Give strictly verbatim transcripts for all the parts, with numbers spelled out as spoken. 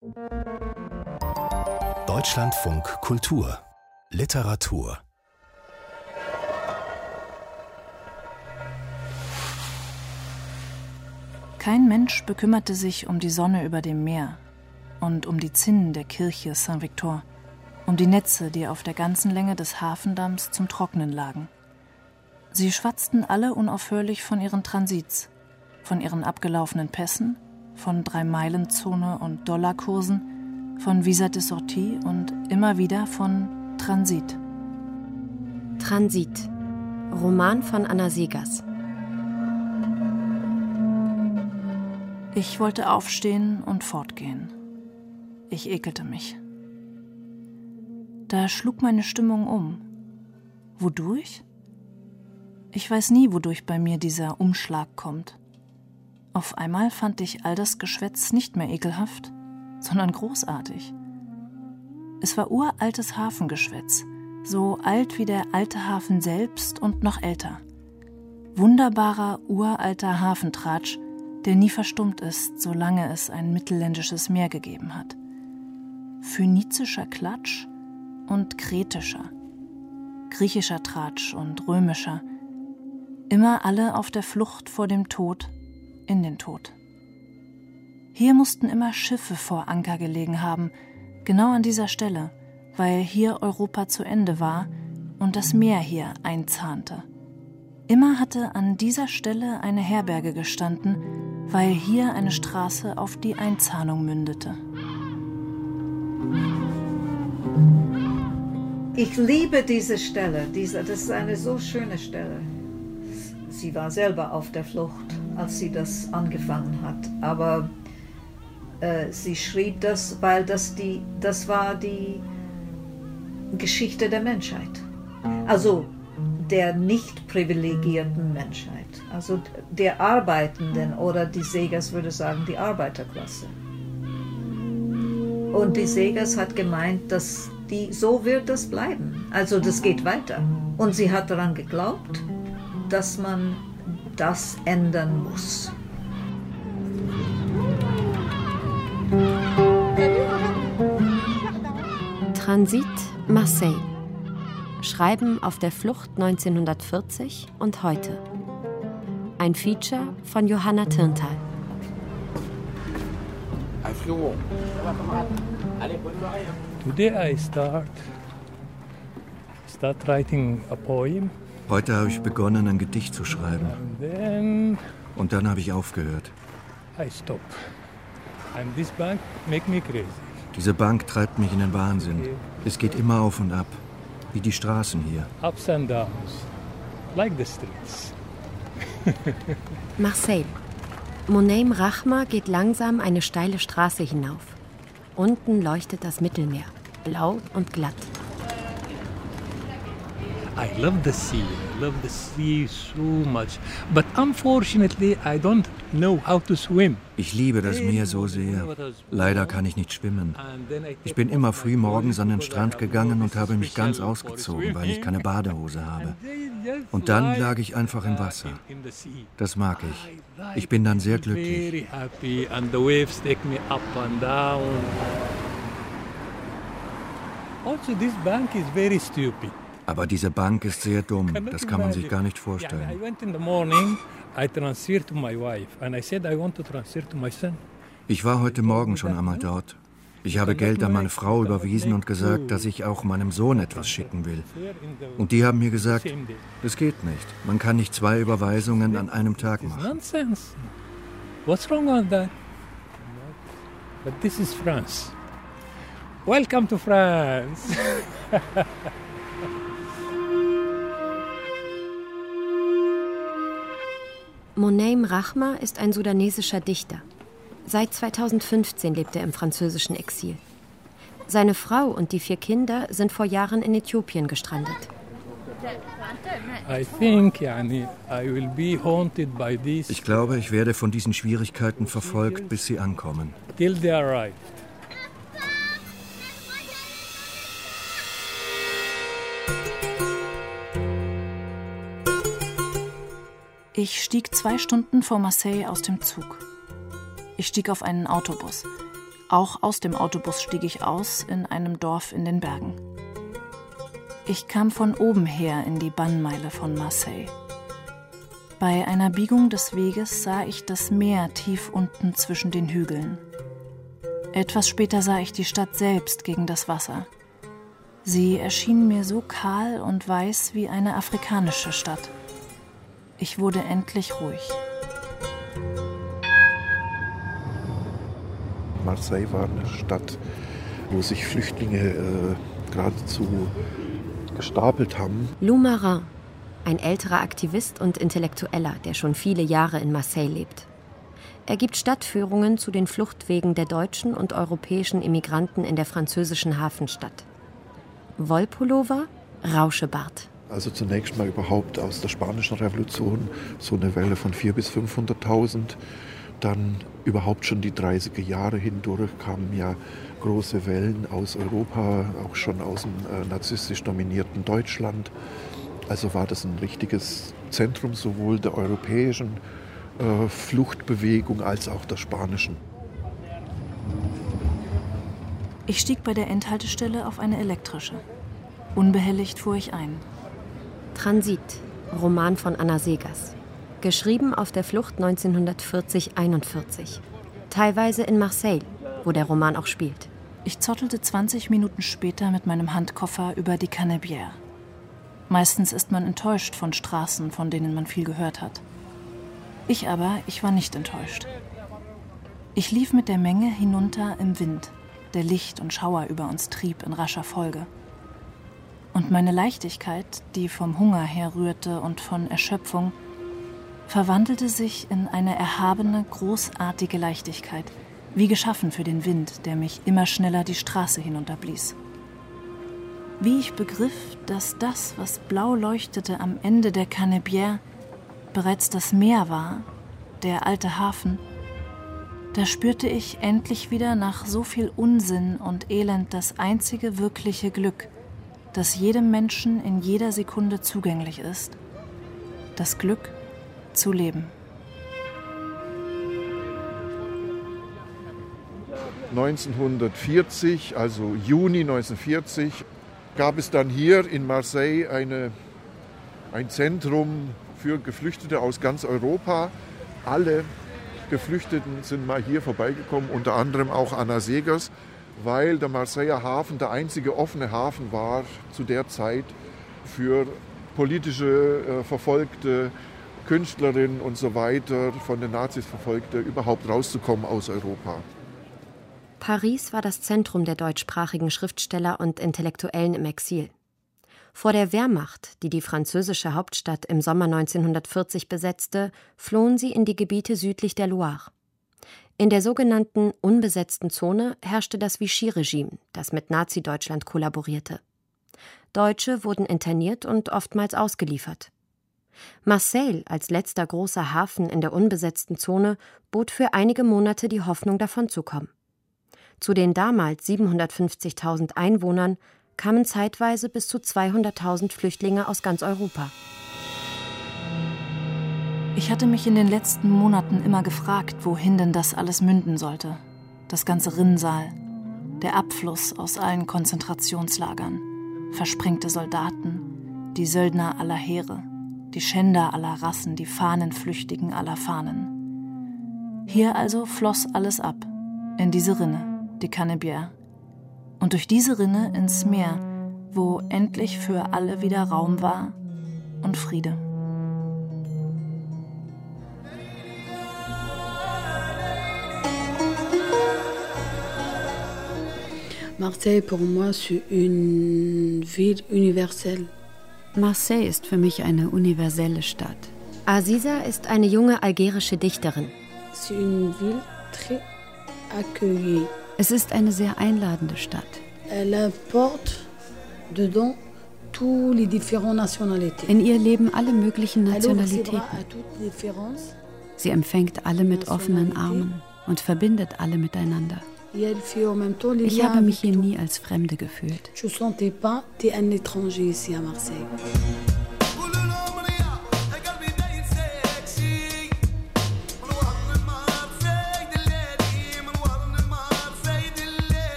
Deutschlandfunk Kultur Literatur. Kein Mensch bekümmerte sich um die Sonne über dem Meer und um die Zinnen der Kirche Saint-Victor, um die Netze, die auf der ganzen Länge des Hafendamms zum Trocknen lagen. Sie schwatzten alle unaufhörlich von ihren Transits, von ihren abgelaufenen Pässen, von Drei-Meilen-Zone und Dollarkursen, von Visa de Sortie und immer wieder von Transit. Transit. Roman von Anna Seghers. Ich wollte aufstehen und fortgehen. Ich ekelte mich. Da schlug meine Stimmung um. Wodurch? Ich weiß nie, wodurch bei mir dieser Umschlag kommt. Auf einmal fand ich all das Geschwätz nicht mehr ekelhaft, sondern großartig. Es war uraltes Hafengeschwätz, so alt wie der alte Hafen selbst und noch älter. Wunderbarer, uralter Hafentratsch, der nie verstummt ist, solange es ein mittelländisches Meer gegeben hat. Phönizischer Klatsch und kretischer, griechischer Tratsch und römischer, immer alle auf der Flucht vor dem Tod in den Tod. Hier mussten immer Schiffe vor Anker gelegen haben, genau an dieser Stelle, weil hier Europa zu Ende war und das Meer hier einzahnte. Immer hatte an dieser Stelle eine Herberge gestanden, weil hier eine Straße auf die Einzahnung mündete. Ich liebe diese Stelle, diese, das ist eine so schöne Stelle. Sie war selber auf der Flucht, als sie das angefangen hat, aber äh, sie schrieb das, weil das, die, das war die Geschichte der Menschheit. Also der nicht privilegierten Menschheit, also der Arbeitenden oder die Seghers würde sagen, die Arbeiterklasse. Und die Seghers hat gemeint, dass die, so wird das bleiben, also das geht weiter. Und sie hat daran geglaubt, dass man das ändern muss. Transit, Marseille. Schreiben auf der Flucht neunzehnhundertvierzig und heute. Ein Feature von Johanna Tyrntal. Today I start, start writing a poem. Heute habe ich begonnen, ein Gedicht zu schreiben. Then Und dann habe ich aufgehört. I stop. And this bank make me crazy. Diese Bank treibt mich in den Wahnsinn. Es geht immer auf und ab, wie die Straßen hier. Ups and downs, like the streets. Marseille. Monem Rachma geht langsam eine steile Straße hinauf. Unten leuchtet das Mittelmeer, blau und glatt. I love the sea, I love the sea so much. But unfortunately, I don't know how to swim. Ich liebe das Meer so sehr. Leider kann ich nicht schwimmen. Ich bin immer früh morgens an den Strand gegangen und habe mich ganz ausgezogen, weil ich keine Badehose habe. Und dann lag ich einfach im Wasser. Das mag ich. Ich bin dann sehr glücklich. Also this bank is very stupid. Aber diese Bank ist sehr dumm. Das kann man sich gar nicht vorstellen. I went in the morning, I transferred to my wife and I said I want to transfer to my son. Ich war heute Morgen schon einmal dort. Ich habe Geld an meine Frau überwiesen und gesagt, dass ich auch meinem Sohn etwas schicken will. Und die haben mir gesagt, das geht nicht. Man kann nicht zwei Überweisungen an einem Tag machen. Nonsense. What's wrong with that? But this is France. Welcome to France. Monem Rachma ist ein sudanesischer Dichter. Seit zweitausendfünfzehn lebt er im französischen Exil. Seine Frau und die vier Kinder sind vor Jahren in Äthiopien gestrandet. I think, yani, I will be haunted by this. Ich glaube, ich werde von diesen Schwierigkeiten verfolgt, bis sie ankommen. Till they arrive. Ich stieg zwei Stunden vor Marseille aus dem Zug. Ich stieg auf einen Autobus. Auch aus dem Autobus stieg ich aus in einem Dorf in den Bergen. Ich kam von oben her in die Bannmeile von Marseille. Bei einer Biegung des Weges sah ich das Meer tief unten zwischen den Hügeln. Etwas später sah ich die Stadt selbst gegen das Wasser. Sie erschien mir so kahl und weiß wie eine afrikanische Stadt. Ich wurde endlich ruhig. Marseille war eine Stadt, wo sich Flüchtlinge äh, geradezu gestapelt haben. Lou Marin, ein älterer Aktivist und Intellektueller, der schon viele Jahre in Marseille lebt. Er gibt Stadtführungen zu den Fluchtwegen der deutschen und europäischen Immigranten in der französischen Hafenstadt. Wollpullover, Rauschebart. Also zunächst mal überhaupt aus der Spanischen Revolution so eine Welle von vierhunderttausend bis fünfhunderttausend. Dann überhaupt schon die dreißiger Jahre hindurch kamen ja große Wellen aus Europa, auch schon aus dem äh, narzisstisch dominierten Deutschland. Also war das ein richtiges Zentrum sowohl der europäischen äh, Fluchtbewegung als auch der spanischen. Ich stieg bei der Endhaltestelle auf eine elektrische. Unbehelligt fuhr ich ein. Transit, Roman von Anna Seghers. Geschrieben auf der Flucht neunzehnhundertvierzig einundvierzig. Teilweise in Marseille, wo der Roman auch spielt. Ich zottelte zwanzig Minuten später mit meinem Handkoffer über die Canebière. Meistens ist man enttäuscht von Straßen, von denen man viel gehört hat. Ich aber, ich war nicht enttäuscht. Ich lief mit der Menge hinunter im Wind, der Licht und Schauer über uns trieb in rascher Folge. Und meine Leichtigkeit, die vom Hunger herrührte und von Erschöpfung, verwandelte sich in eine erhabene, großartige Leichtigkeit, wie geschaffen für den Wind, der mich immer schneller die Straße hinunterblies. Wie ich begriff, dass das, was blau leuchtete am Ende der Canebière, bereits das Meer war, der alte Hafen, da spürte ich endlich wieder nach so viel Unsinn und Elend das einzige wirkliche Glück, das jedem Menschen in jeder Sekunde zugänglich ist: das Glück zu leben. neunzehnhundertvierzig, also Juni neunzehnhundertvierzig, gab es dann hier in Marseille eine, ein Zentrum für Geflüchtete aus ganz Europa. Alle Geflüchteten sind mal hier vorbeigekommen, unter anderem auch Anna Seghers, weil der Marseiller Hafen der einzige offene Hafen war zu der Zeit für politische äh, Verfolgte, Künstlerinnen und so weiter, von den Nazis Verfolgte, überhaupt rauszukommen aus Europa. Paris war das Zentrum der deutschsprachigen Schriftsteller und Intellektuellen im Exil. Vor der Wehrmacht, die die französische Hauptstadt im Sommer neunzehnhundertvierzig besetzte, flohen sie in die Gebiete südlich der Loire. In der sogenannten unbesetzten Zone herrschte das Vichy-Regime, das mit Nazi-Deutschland kollaborierte. Deutsche wurden interniert und oftmals ausgeliefert. Marseille als letzter großer Hafen in der unbesetzten Zone bot für einige Monate die Hoffnung, davonzukommen. Zu den damals siebenhundertfünfzigtausend Einwohnern kamen zeitweise bis zu zweihunderttausend Flüchtlinge aus ganz Europa. Ich hatte mich in den letzten Monaten immer gefragt, wohin denn das alles münden sollte. Das ganze Rinnsal, der Abfluss aus allen Konzentrationslagern, versprengte Soldaten, die Söldner aller Heere, die Schänder aller Rassen, die Fahnenflüchtigen aller Fahnen. Hier also floss alles ab, in diese Rinne, die Canebière. Und durch diese Rinne ins Meer, wo endlich für alle wieder Raum war und Friede. Marseille pour moi c'est une ville universelle. Marseille ist für mich eine universelle Stadt. Aziza ist eine junge algerische Dichterin. C'est une ville très accueillie. Es ist eine sehr einladende Stadt. Elle importe dedans tous les différentes nationalités. In ihr leben alle möglichen Nationalitäten. Sie empfängt alle mit offenen Armen und verbindet alle miteinander. Ich habe mich hier nie als Fremde gefühlt. Je ne sentais pas t'es un étranger ici à Marseille.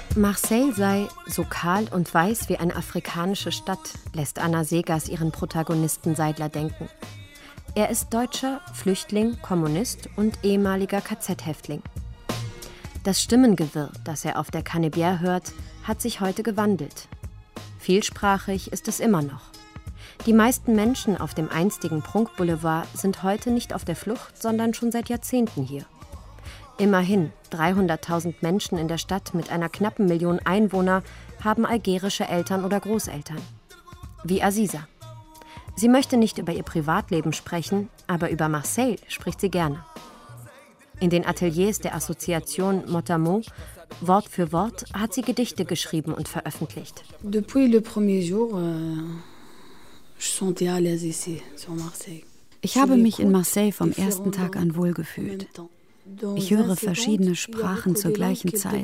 Marseille sei so kahl und weiß wie eine afrikanische Stadt, lässt Anna Seghers ihren Protagonisten Seidler denken. Er ist Deutscher, Flüchtling, Kommunist und ehemaliger K Z-Häftling. Das Stimmengewirr, das er auf der Canebière hört, hat sich heute gewandelt. Vielsprachig ist es immer noch. Die meisten Menschen auf dem einstigen Prunkboulevard sind heute nicht auf der Flucht, sondern schon seit Jahrzehnten hier. Immerhin, dreihunderttausend Menschen in der Stadt mit einer knappen Million Einwohner haben algerische Eltern oder Großeltern. Wie Aziza. Sie möchte nicht über ihr Privatleben sprechen, aber über Marseille spricht sie gerne. In den Ateliers der Assoziation Mot à Mot, Wort für Wort, hat sie Gedichte geschrieben und veröffentlicht. Depuis le premier jour, euh, je sentais à l'aise ici, sur Marseille. Ich habe mich in Marseille vom ersten Tag an wohlgefühlt. Ich höre verschiedene Sprachen zur gleichen Zeit.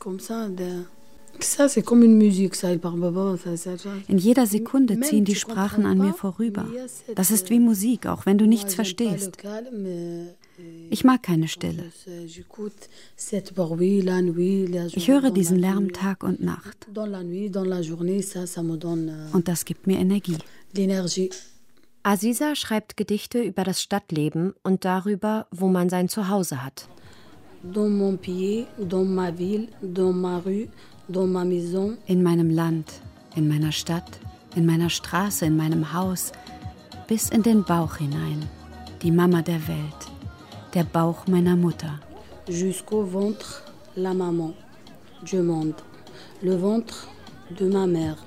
In jeder Sekunde ziehen die Sprachen an mir vorüber. Das ist wie Musik, auch wenn du nichts verstehst. Ich mag keine Stille. Ich höre diesen Lärm Tag und Nacht. Und das gibt mir Energie. Aziza schreibt Gedichte über das Stadtleben und darüber, wo man sein Zuhause hat. In meinem Land, in meiner Stadt, in meiner Straße, in meinem Haus, bis in den Bauch hinein, die Mama der Welt, der Bauch meiner Mutter. Jusqu'au ventre, la maman, du monde, le ventre de ma mère.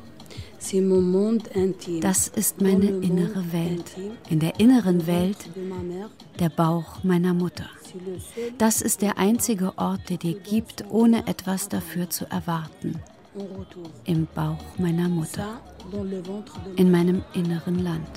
Das ist meine innere Welt. In der inneren Welt der Bauch meiner Mutter. Das ist der einzige Ort, der dir gibt, ohne etwas dafür zu erwarten. Im Bauch meiner Mutter. In meinem inneren Land.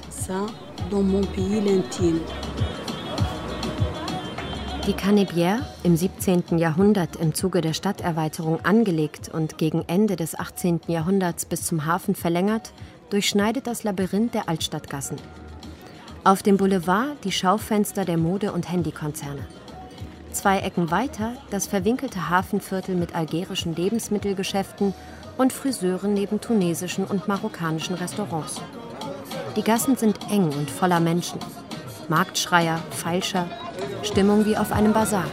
Die Canebière, im siebzehnten Jahrhundert im Zuge der Stadterweiterung angelegt und gegen Ende des achtzehnten Jahrhunderts bis zum Hafen verlängert, durchschneidet das Labyrinth der Altstadtgassen. Auf dem Boulevard die Schaufenster der Mode- und Handykonzerne. Zwei Ecken weiter das verwinkelte Hafenviertel mit algerischen Lebensmittelgeschäften und Friseuren neben tunesischen und marokkanischen Restaurants. Die Gassen sind eng und voller Menschen. Marktschreier, Feilscher, Stimmung wie auf einem Basar.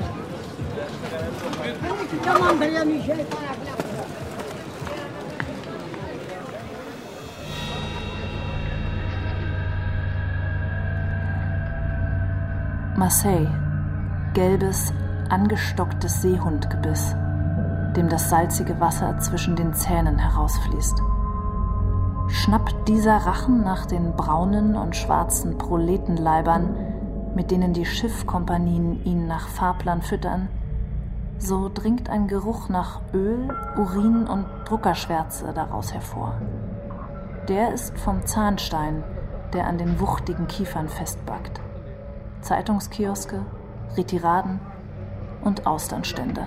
Marseille, gelbes, angestocktes Seehundgebiss, dem das salzige Wasser zwischen den Zähnen herausfließt. Schnappt dieser Rachen nach den braunen und schwarzen Proletenleibern, mit denen die Schiffkompanien ihn nach Fahrplan füttern, so dringt ein Geruch nach Öl, Urin und Druckerschwärze daraus hervor. Der ist vom Zahnstein, der an den wuchtigen Kiefern festbackt. Zeitungskioske, Retiraden und Austernstände.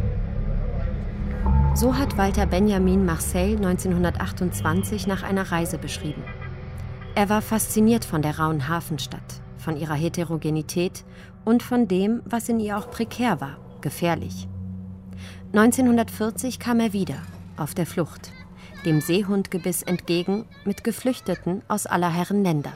So hat Walter Benjamin Marseille neunzehnhundertachtundzwanzig nach einer Reise beschrieben. Er war fasziniert von der rauen Hafenstadt, von ihrer Heterogenität und von dem, was in ihr auch prekär war, gefährlich. neunzehnhundertvierzig kam er wieder, auf der Flucht, dem Seehundgebiss entgegen, mit Geflüchteten aus aller Herren Länder.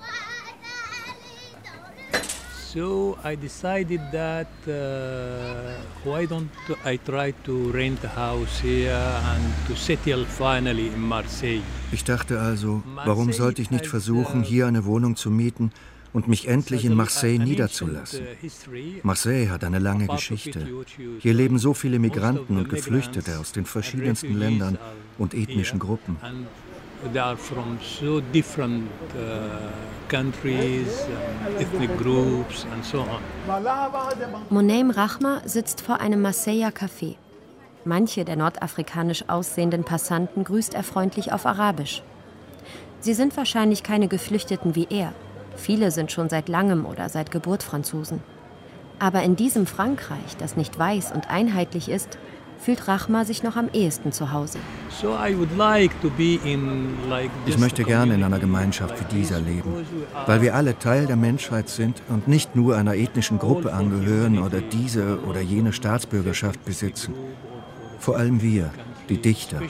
So I decided that uh, why don't I try to rent a house here and to settle finally in Marseille. Ich dachte also, warum sollte ich nicht versuchen, hier eine Wohnung zu mieten und mich endlich in Marseille niederzulassen? Marseille hat eine lange Geschichte. Hier leben so viele Migranten und Geflüchtete aus den verschiedensten Ländern und ethnischen Gruppen. They are from so different uh, countries, uh, ethnic groups and so on. Moneim Rahma sitzt vor einem Marseiller Café. Manche der nordafrikanisch aussehenden Passanten grüßt er freundlich auf Arabisch. Sie sind wahrscheinlich keine Geflüchteten wie er. Viele sind schon seit langem oder seit Geburt Franzosen. Aber in diesem Frankreich, das nicht weiß und einheitlich ist, fühlt Rahma sich noch am ehesten zu Hause. Ich möchte gerne in einer Gemeinschaft wie dieser leben, weil wir alle Teil der Menschheit sind und nicht nur einer ethnischen Gruppe angehören oder diese oder jene Staatsbürgerschaft besitzen. Vor allem wir, die Dichter.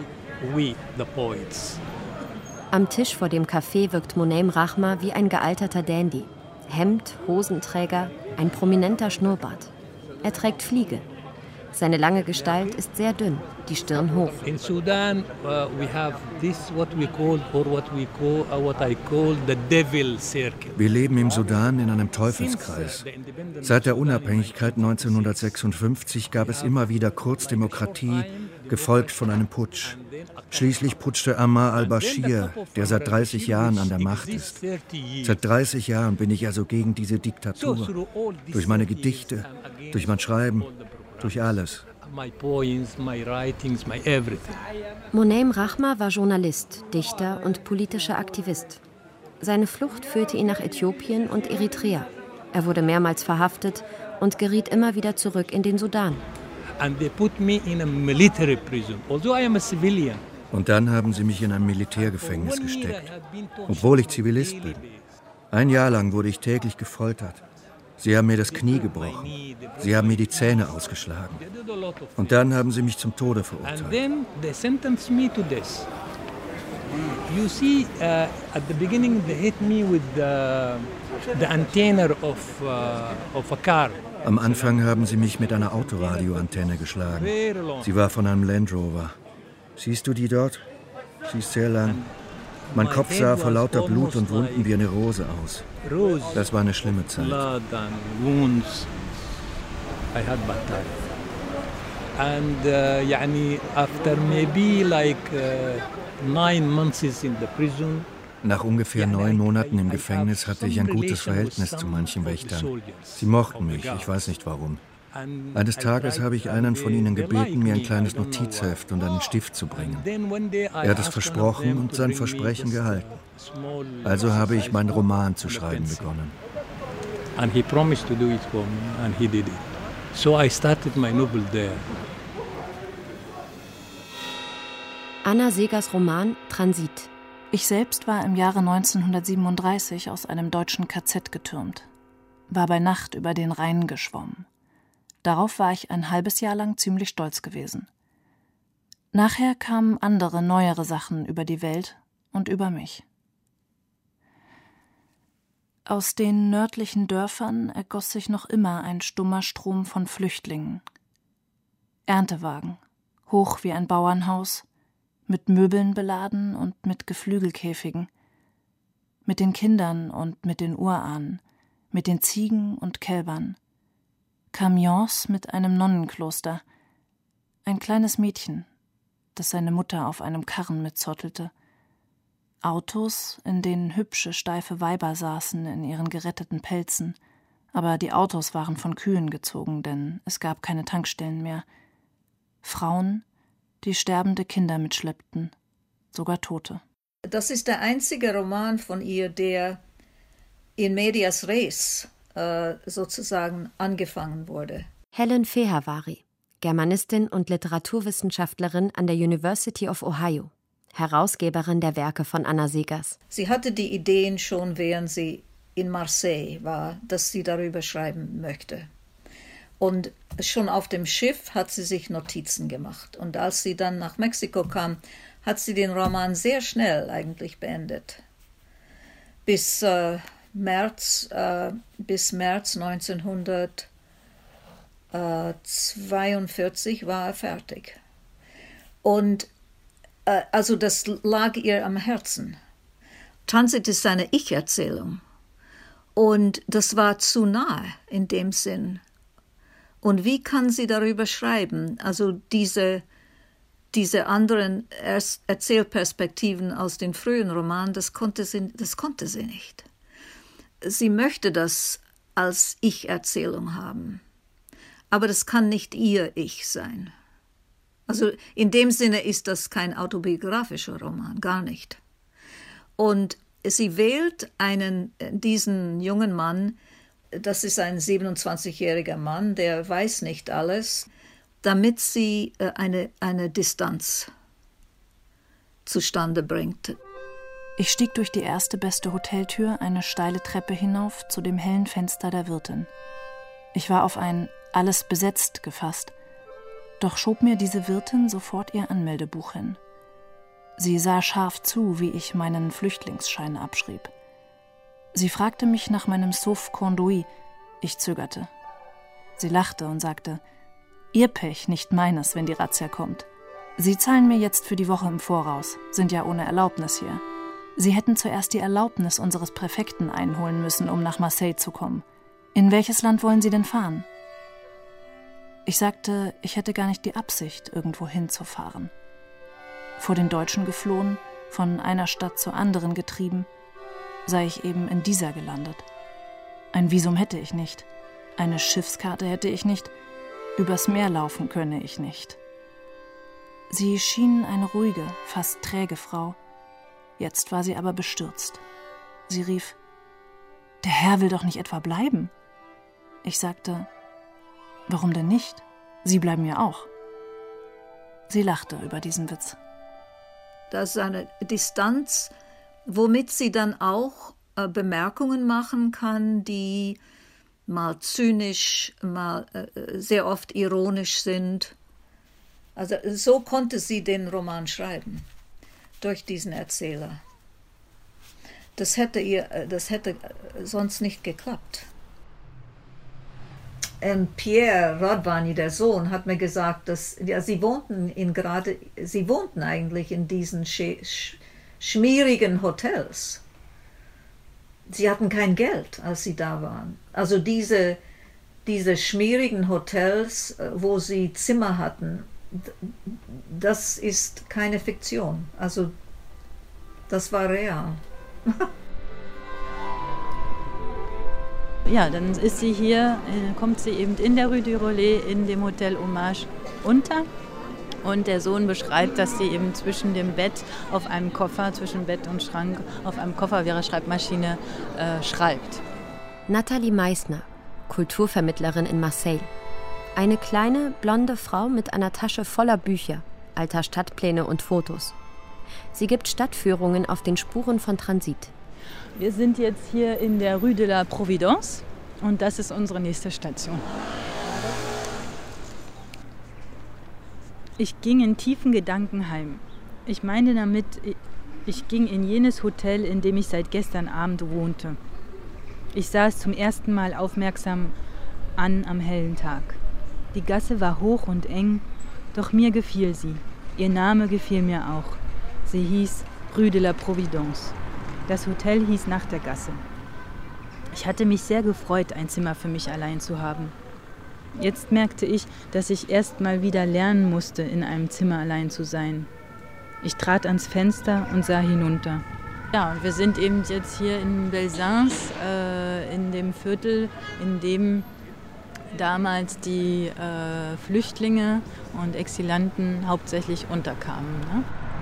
Am Tisch vor dem Café wirkt Moneim Rahma wie ein gealterter Dandy. Hemd, Hosenträger, ein prominenter Schnurrbart. Er trägt Fliege. Seine lange Gestalt ist sehr dünn, die Stirn hoch. In Sudan uh, we have this what we call or what we call uh, what I call the devil circle. Wir leben im Sudan in einem Teufelskreis. Seit der Unabhängigkeit neunzehnhundertsechsundfünfzig gab es immer wieder Kurzdemokratie, gefolgt von einem Putsch. Schließlich putschte Ammar al-Bashir, der seit dreißig Jahren an der Macht ist. Seit dreißig Jahren bin ich also gegen diese Diktatur. Durch meine Gedichte, durch mein Schreiben, durch alles. Moneim Rahma war Journalist, Dichter und politischer Aktivist. Seine Flucht führte ihn nach Äthiopien und Eritrea. Er wurde mehrmals verhaftet und geriet immer wieder zurück in den Sudan. Und dann haben sie mich in ein Militärgefängnis gesteckt, obwohl ich Zivilist bin. Ein Jahr lang wurde ich täglich gefoltert. Sie haben mir das Knie gebrochen. Sie haben mir die Zähne ausgeschlagen. Und dann haben sie mich zum Tode verurteilt. You see, uh, at the beginning they hit me with the, the antenna of, uh, of a car. Am Anfang haben sie mich mit einer Autoradioantenne geschlagen. Sie war von einem Land Rover. Siehst du die dort? Sie ist sehr lang. Mein Kopf sah vor lauter Blut und Wunden wie eine Rose aus. Das war eine schlimme Zeit. And uh, يعني after maybe like uh, nine months in the prison. Nach ungefähr neun Monaten im Gefängnis hatte ich ein gutes Verhältnis zu manchen Wächtern. Sie mochten mich, ich weiß nicht warum. Eines Tages habe ich einen von ihnen gebeten, mir ein kleines Notizheft und einen Stift zu bringen. Er hat es versprochen und sein Versprechen gehalten. Also habe ich meinen Roman zu schreiben begonnen. And he promised to do it for me and he did it. So I started my novel there. Anna Segers Roman Transit. Ich selbst war im Jahre neunzehnhundertsiebenunddreißig aus einem deutschen K Z getürmt, war bei Nacht über den Rhein geschwommen. Darauf war ich ein halbes Jahr lang ziemlich stolz gewesen. Nachher kamen andere, neuere Sachen über die Welt und über mich. Aus den nördlichen Dörfern ergoss sich noch immer ein stummer Strom von Flüchtlingen. Erntewagen, hoch wie ein Bauernhaus, mit Möbeln beladen und mit Geflügelkäfigen, mit den Kindern und mit den Urahnen, mit den Ziegen und Kälbern, Kamions mit einem Nonnenkloster, ein kleines Mädchen, das seine Mutter auf einem Karren mitzottelte, Autos, in denen hübsche, steife Weiber saßen in ihren geretteten Pelzen, aber die Autos waren von Kühen gezogen, denn es gab keine Tankstellen mehr, Frauen, die sterbende Kinder mitschleppten, sogar Tote. Das ist der einzige Roman von ihr, der in medias res äh, sozusagen angefangen wurde. Helen Fehervari, Germanistin und Literaturwissenschaftlerin an der University of Ohio, Herausgeberin der Werke von Anna Segers. Sie hatte die Ideen schon, während sie in Marseille war, dass sie darüber schreiben möchte. Und schon auf dem Schiff hat sie sich Notizen gemacht. Und als sie dann nach Mexiko kam, hat sie den Roman sehr schnell eigentlich beendet. Bis, äh, März, äh, bis März neunzehnhundertzweiundvierzig war er fertig. Und äh, also das lag ihr am Herzen. Transit ist eine Ich-Erzählung. Und das war zu nahe in dem Sinn. Und wie kann sie darüber schreiben? Also diese, diese anderen Erzählperspektiven aus den frühen Romanen, das konnte sie, das konnte sie nicht. Sie möchte das als Ich-Erzählung haben. Aber das kann nicht ihr Ich sein. Also in dem Sinne ist das kein autobiografischer Roman, gar nicht. Und sie wählt einen, diesen jungen Mann, das ist ein siebenundzwanzigjähriger Mann, der weiß nicht alles, damit sie eine, eine Distanz zustande bringt. Ich stieg durch die erste beste Hoteltür eine steile Treppe hinauf zu dem hellen Fenster der Wirtin. Ich war auf ein »Alles besetzt« gefasst. Doch schob mir diese Wirtin sofort ihr Anmeldebuch hin. Sie sah scharf zu, wie ich meinen Flüchtlingsschein abschrieb. Sie fragte mich nach meinem Sauf-Conduit. Ich zögerte. Sie lachte und sagte, Ihr Pech, nicht meines, wenn die Razzia kommt. Sie zahlen mir jetzt für die Woche im Voraus, sind ja ohne Erlaubnis hier. Sie hätten zuerst die Erlaubnis unseres Präfekten einholen müssen, um nach Marseille zu kommen. In welches Land wollen Sie denn fahren? Ich sagte, ich hätte gar nicht die Absicht, irgendwo hinzufahren. Vor den Deutschen geflohen, von einer Stadt zur anderen getrieben, sei ich eben in dieser gelandet. Ein Visum hätte ich nicht, eine Schiffskarte hätte ich nicht, übers Meer laufen könne ich nicht. Sie schien eine ruhige, fast träge Frau. Jetzt war sie aber bestürzt. Sie rief, »Der Herr will doch nicht etwa bleiben?« Ich sagte, »Warum denn nicht? Sie bleiben ja auch.« Sie lachte über diesen Witz. Das ist eine Distanz, womit sie dann auch äh, Bemerkungen machen kann, die mal zynisch, mal äh, sehr oft ironisch sind. Also so konnte sie den Roman schreiben, durch diesen Erzähler. Das hätte ihr, das hätte sonst nicht geklappt. Und Pierre Rodvany, der Sohn, hat mir gesagt, dass ja, sie wohnten in gerade, sie wohnten eigentlich in diesen sch, sch, schmierigen Hotels. Sie hatten kein Geld, als sie da waren. Also diese, diese schmierigen Hotels, wo sie Zimmer hatten, das ist keine Fiktion. Also das war real. Ja, dann ist sie hier, kommt sie eben in der Rue du Relais in dem Hotel Hommage unter. Und der Sohn beschreibt, dass sie eben zwischen dem Bett auf einem Koffer, zwischen Bett und Schrank, auf einem Koffer wie ihre Schreibmaschine äh, schreibt. Nathalie Meissner, Kulturvermittlerin in Marseille. Eine kleine, blonde Frau mit einer Tasche voller Bücher, alter Stadtpläne und Fotos. Sie gibt Stadtführungen auf den Spuren von Transit. Wir sind jetzt hier in der Rue de la Providence und das ist unsere nächste Station. Ich ging in tiefen Gedanken heim. Ich meine damit, ich ging in jenes Hotel, in dem ich seit gestern Abend wohnte. Ich sah es zum ersten Mal aufmerksam an am hellen Tag. Die Gasse war hoch und eng, doch mir gefiel sie. Ihr Name gefiel mir auch. Sie hieß Rue de la Providence. Das Hotel hieß nach der Gasse. Ich hatte mich sehr gefreut, ein Zimmer für mich allein zu haben. Jetzt merkte ich, dass ich erst mal wieder lernen musste, in einem Zimmer allein zu sein. Ich trat ans Fenster und sah hinunter. Ja, und wir sind eben jetzt hier in Belzins, äh, in dem Viertel, in dem damals die äh, Flüchtlinge und Exilanten hauptsächlich unterkamen. Ne?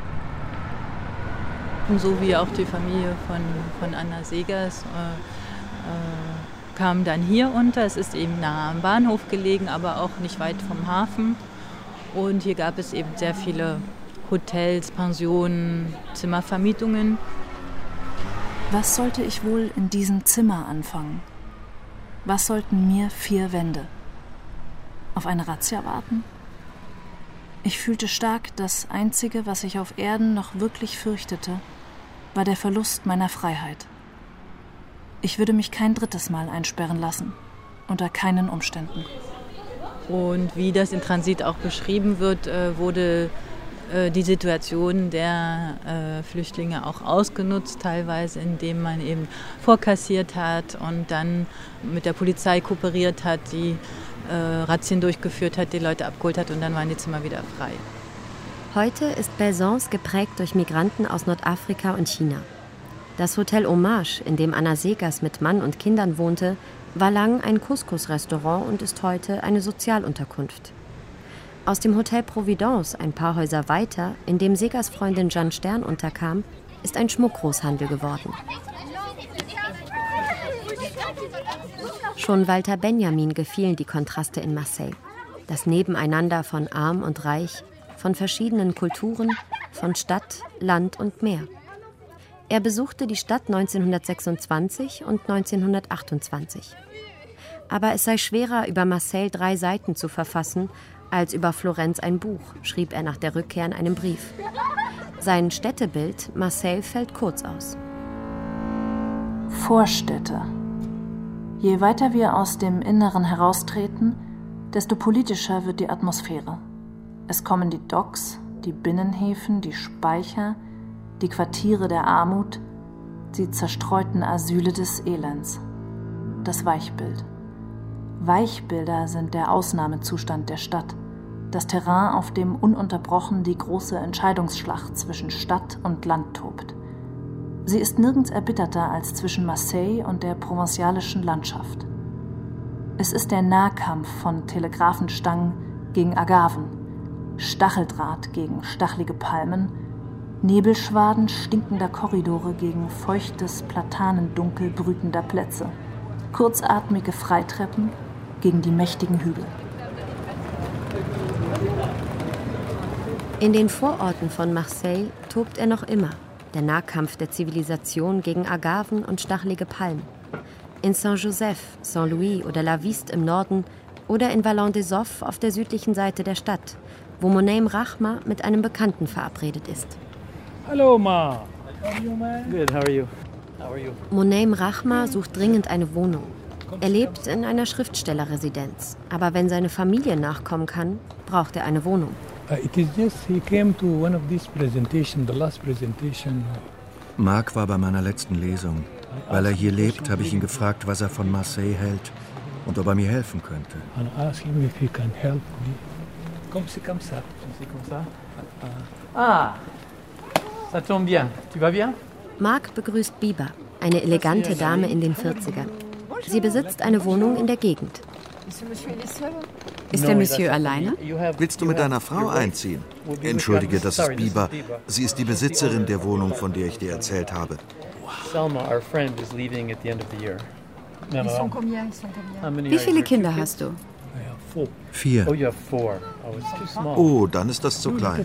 Und so wie auch die Familie von, von Anna Segers äh, äh, kam dann hier unter. Es ist eben nah am Bahnhof gelegen, aber auch nicht weit vom Hafen. Und hier gab es eben sehr viele Hotels, Pensionen, Zimmervermietungen. Was sollte ich wohl in diesem Zimmer anfangen? Was sollten mir vier Wände? Auf eine Razzia warten? Ich fühlte stark, das Einzige, was ich auf Erden noch wirklich fürchtete, war der Verlust meiner Freiheit. Ich würde mich kein drittes Mal einsperren lassen, unter keinen Umständen. Und wie das in Transit auch beschrieben wird, wurde die Situation der äh, Flüchtlinge auch ausgenutzt, teilweise, indem man eben vorkassiert hat und dann mit der Polizei kooperiert hat, die äh, Razzien durchgeführt hat, die Leute abgeholt hat und dann waren die Zimmer wieder frei. Heute ist Belzins geprägt durch Migranten aus Nordafrika und China. Das Hotel Hommage, in dem Anna Segers mit Mann und Kindern wohnte, war lang ein Couscous-Restaurant und ist heute eine Sozialunterkunft. Aus dem Hotel Providence, ein paar Häuser weiter, in dem Segers Freundin Jeanne Stern unterkam, ist ein Schmuckgroßhandel geworden. Schon Walter Benjamin gefielen die Kontraste in Marseille. Das Nebeneinander von Arm und Reich, von verschiedenen Kulturen, von Stadt, Land und Meer. Er besuchte die Stadt neunzehnhundertsechsundzwanzig und neunzehnhundertachtundzwanzig. Aber es sei schwerer, über Marseille drei Seiten zu verfassen, Als über Florenz ein Buch, schrieb er nach der Rückkehr in einem Brief. Sein Städtebild Marseille fällt kurz aus. Vorstädte. Je weiter wir aus dem Inneren heraustreten, desto politischer wird die Atmosphäre. Es kommen die Docks, die Binnenhäfen, die Speicher, die Quartiere der Armut, die zerstreuten Asyle des Elends. Das Weichbild. Weichbilder sind der Ausnahmezustand der Stadt. Das Terrain, auf dem ununterbrochen die große Entscheidungsschlacht zwischen Stadt und Land tobt. Sie ist nirgends erbitterter als zwischen Marseille und der provençalischen Landschaft. Es ist der Nahkampf von Telegrafenstangen gegen Agaven, Stacheldraht gegen stachelige Palmen, Nebelschwaden stinkender Korridore gegen feuchtes Platanendunkel brütender Plätze, kurzatmige Freitreppen gegen die mächtigen Hügel. In den Vororten von Marseille tobt er noch immer, der Nahkampf der Zivilisation gegen Agaven und stachelige Palmen. In Saint-Joseph, Saint-Louis oder La Viste im Norden oder in Vallon-des-Offres auf der südlichen Seite der Stadt, wo Moneim Rahma mit einem Bekannten verabredet ist. Hallo Ma. How are you, man? Good, how are you? How are you? Moneim Rahma sucht dringend eine Wohnung. Er lebt in einer Schriftstellerresidenz, aber wenn seine Familie nachkommen kann, braucht er eine Wohnung. Uh, it is just he came to one of these presentations, the last presentation. Marc war bei meiner letzten Lesung. Weil er hier lebt, habe ich ihn gefragt, was er von Marseille hält und ob er mir helfen könnte. And ask him if he can help me. Comme c'est comme ça. C'est comme ça. Ah, ça tombe bien. Tu vas bien? Marc begrüßt Biba, eine elegante Dame in den vierzigern. Sie besitzt eine Wohnung in der Gegend. Ist der Monsieur alleine? Willst du mit deiner Frau einziehen? Entschuldige, das ist Biba. Sie ist die Besitzerin der Wohnung, von der ich dir erzählt habe. Wie viele Kinder hast du? Vier. Oh, dann ist das zu klein.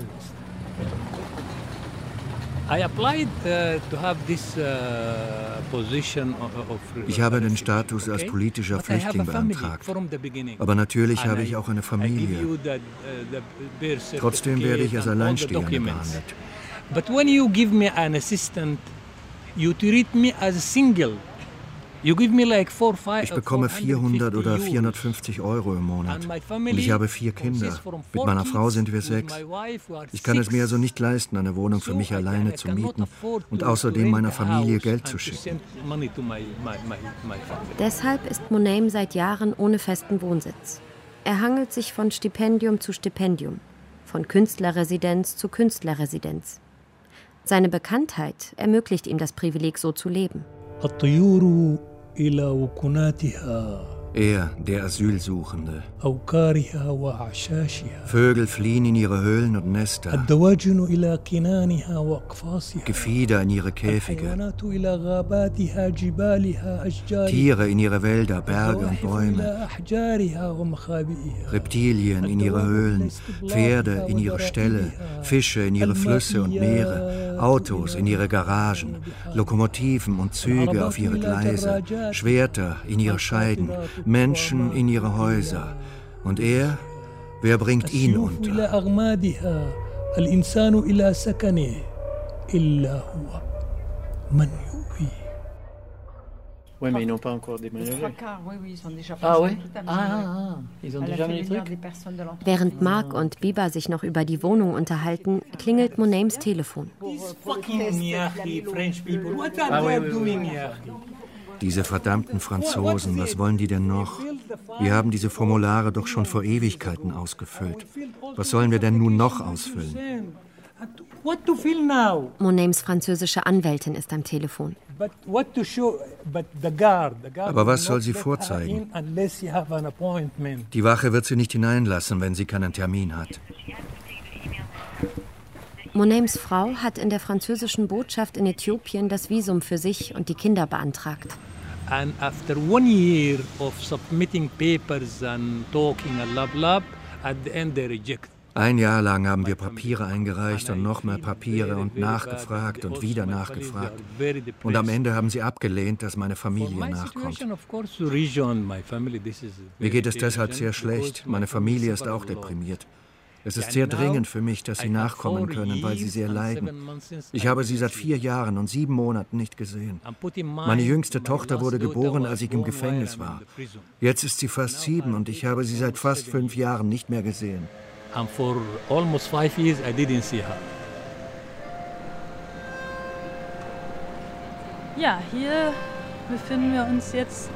Ich habe den Status als politischer Flüchtling beantragt. Aber natürlich habe ich auch eine Familie. Trotzdem werde ich als Alleinstehender behandelt. But when you give me an assistant, you treat me as a single. You give me like four, five, ich bekomme vierhundert oder vierhundertfünfzig Euro im Monat. Und ich habe vier Kinder. Mit meiner Frau sind wir sechs. Ich kann es mir also nicht leisten, eine Wohnung für mich alleine zu mieten und außerdem meiner Familie Geld zu schicken. Deshalb ist Moneim seit Jahren ohne festen Wohnsitz. Er hangelt sich von Stipendium zu Stipendium, von Künstlerresidenz zu Künstlerresidenz. Seine Bekanntheit ermöglicht ihm das Privileg, so zu leben. Er, der Asylsuchende. Vögel fliehen in ihre Höhlen und Nester. Gefieder in ihre Käfige. Tiere in ihre Wälder, Berge und Bäume. Reptilien in ihre Höhlen. Pferde in ihre Ställe. Fische in ihre Flüsse und Meere. Autos in ihre Garagen. Lokomotiven und Züge auf ihre Gleise. Schwerter in ihre Scheiden. Menschen in ihre Häuser. Und er, wer bringt ihn unter? Oui, mais ils n'ont pas encore déménagé. Ah oui? Ah, ils ont déjà mis les trucs? Während Marc und Biba sich noch über die Wohnung unterhalten, klingelt Moneims Telefon. Diese verdammten Franzosen, was wollen die denn noch? Wir haben diese Formulare doch schon vor Ewigkeiten ausgefüllt. Was sollen wir denn nun noch ausfüllen? Moneims französische Anwältin ist am Telefon. Aber was soll sie vorzeigen? Die Wache wird sie nicht hineinlassen, wenn sie keinen Termin hat. Moneims Frau hat in der französischen Botschaft in Äthiopien das Visum für sich und die Kinder beantragt. And after one year of submitting papers and talking a lab lab, at the end they reject. Ein Jahr lang haben wir Papiere eingereicht und noch mehr Papiere und nachgefragt und wieder nachgefragt. Und am Ende haben sie abgelehnt, dass meine Familie nachkommt. Mir geht es deshalb sehr schlecht. Meine Familie ist auch deprimiert. Es ist sehr dringend für mich, dass sie nachkommen können, weil sie sehr leiden. Ich habe sie seit vier Jahren und sieben Monaten nicht gesehen. Meine jüngste Tochter wurde geboren, als ich im Gefängnis war. Jetzt ist sie fast sieben und ich habe sie seit fast fünf Jahren nicht mehr gesehen. And for almost five years I didn't see her. Ja, hier befinden wir uns jetzt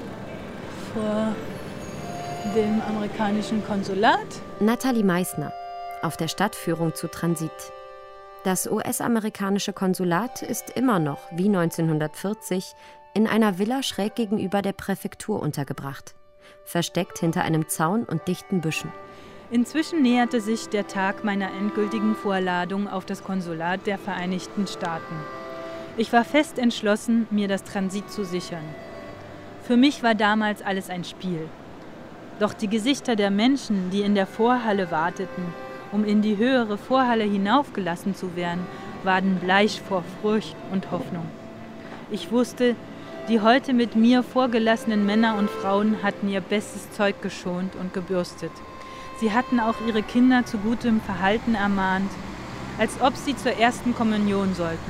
vor dem amerikanischen Konsulat. Nathalie Meissner auf der Stadtführung zu Transit. Das U S-amerikanische Konsulat ist immer noch, wie neunzehnhundertvierzig, in einer Villa schräg gegenüber der Präfektur untergebracht, versteckt hinter einem Zaun und dichten Büschen. Inzwischen näherte sich der Tag meiner endgültigen Vorladung auf das Konsulat der Vereinigten Staaten. Ich war fest entschlossen, mir das Transit zu sichern. Für mich war damals alles ein Spiel. Doch die Gesichter der Menschen, die in der Vorhalle warteten, um in die höhere Vorhalle hinaufgelassen zu werden, waren bleich vor Furcht und Hoffnung. Ich wusste, die heute mit mir vorgelassenen Männer und Frauen hatten ihr bestes Zeug geschont und gebürstet. Sie hatten auch ihre Kinder zu gutem Verhalten ermahnt, als ob sie zur ersten Kommunion sollten.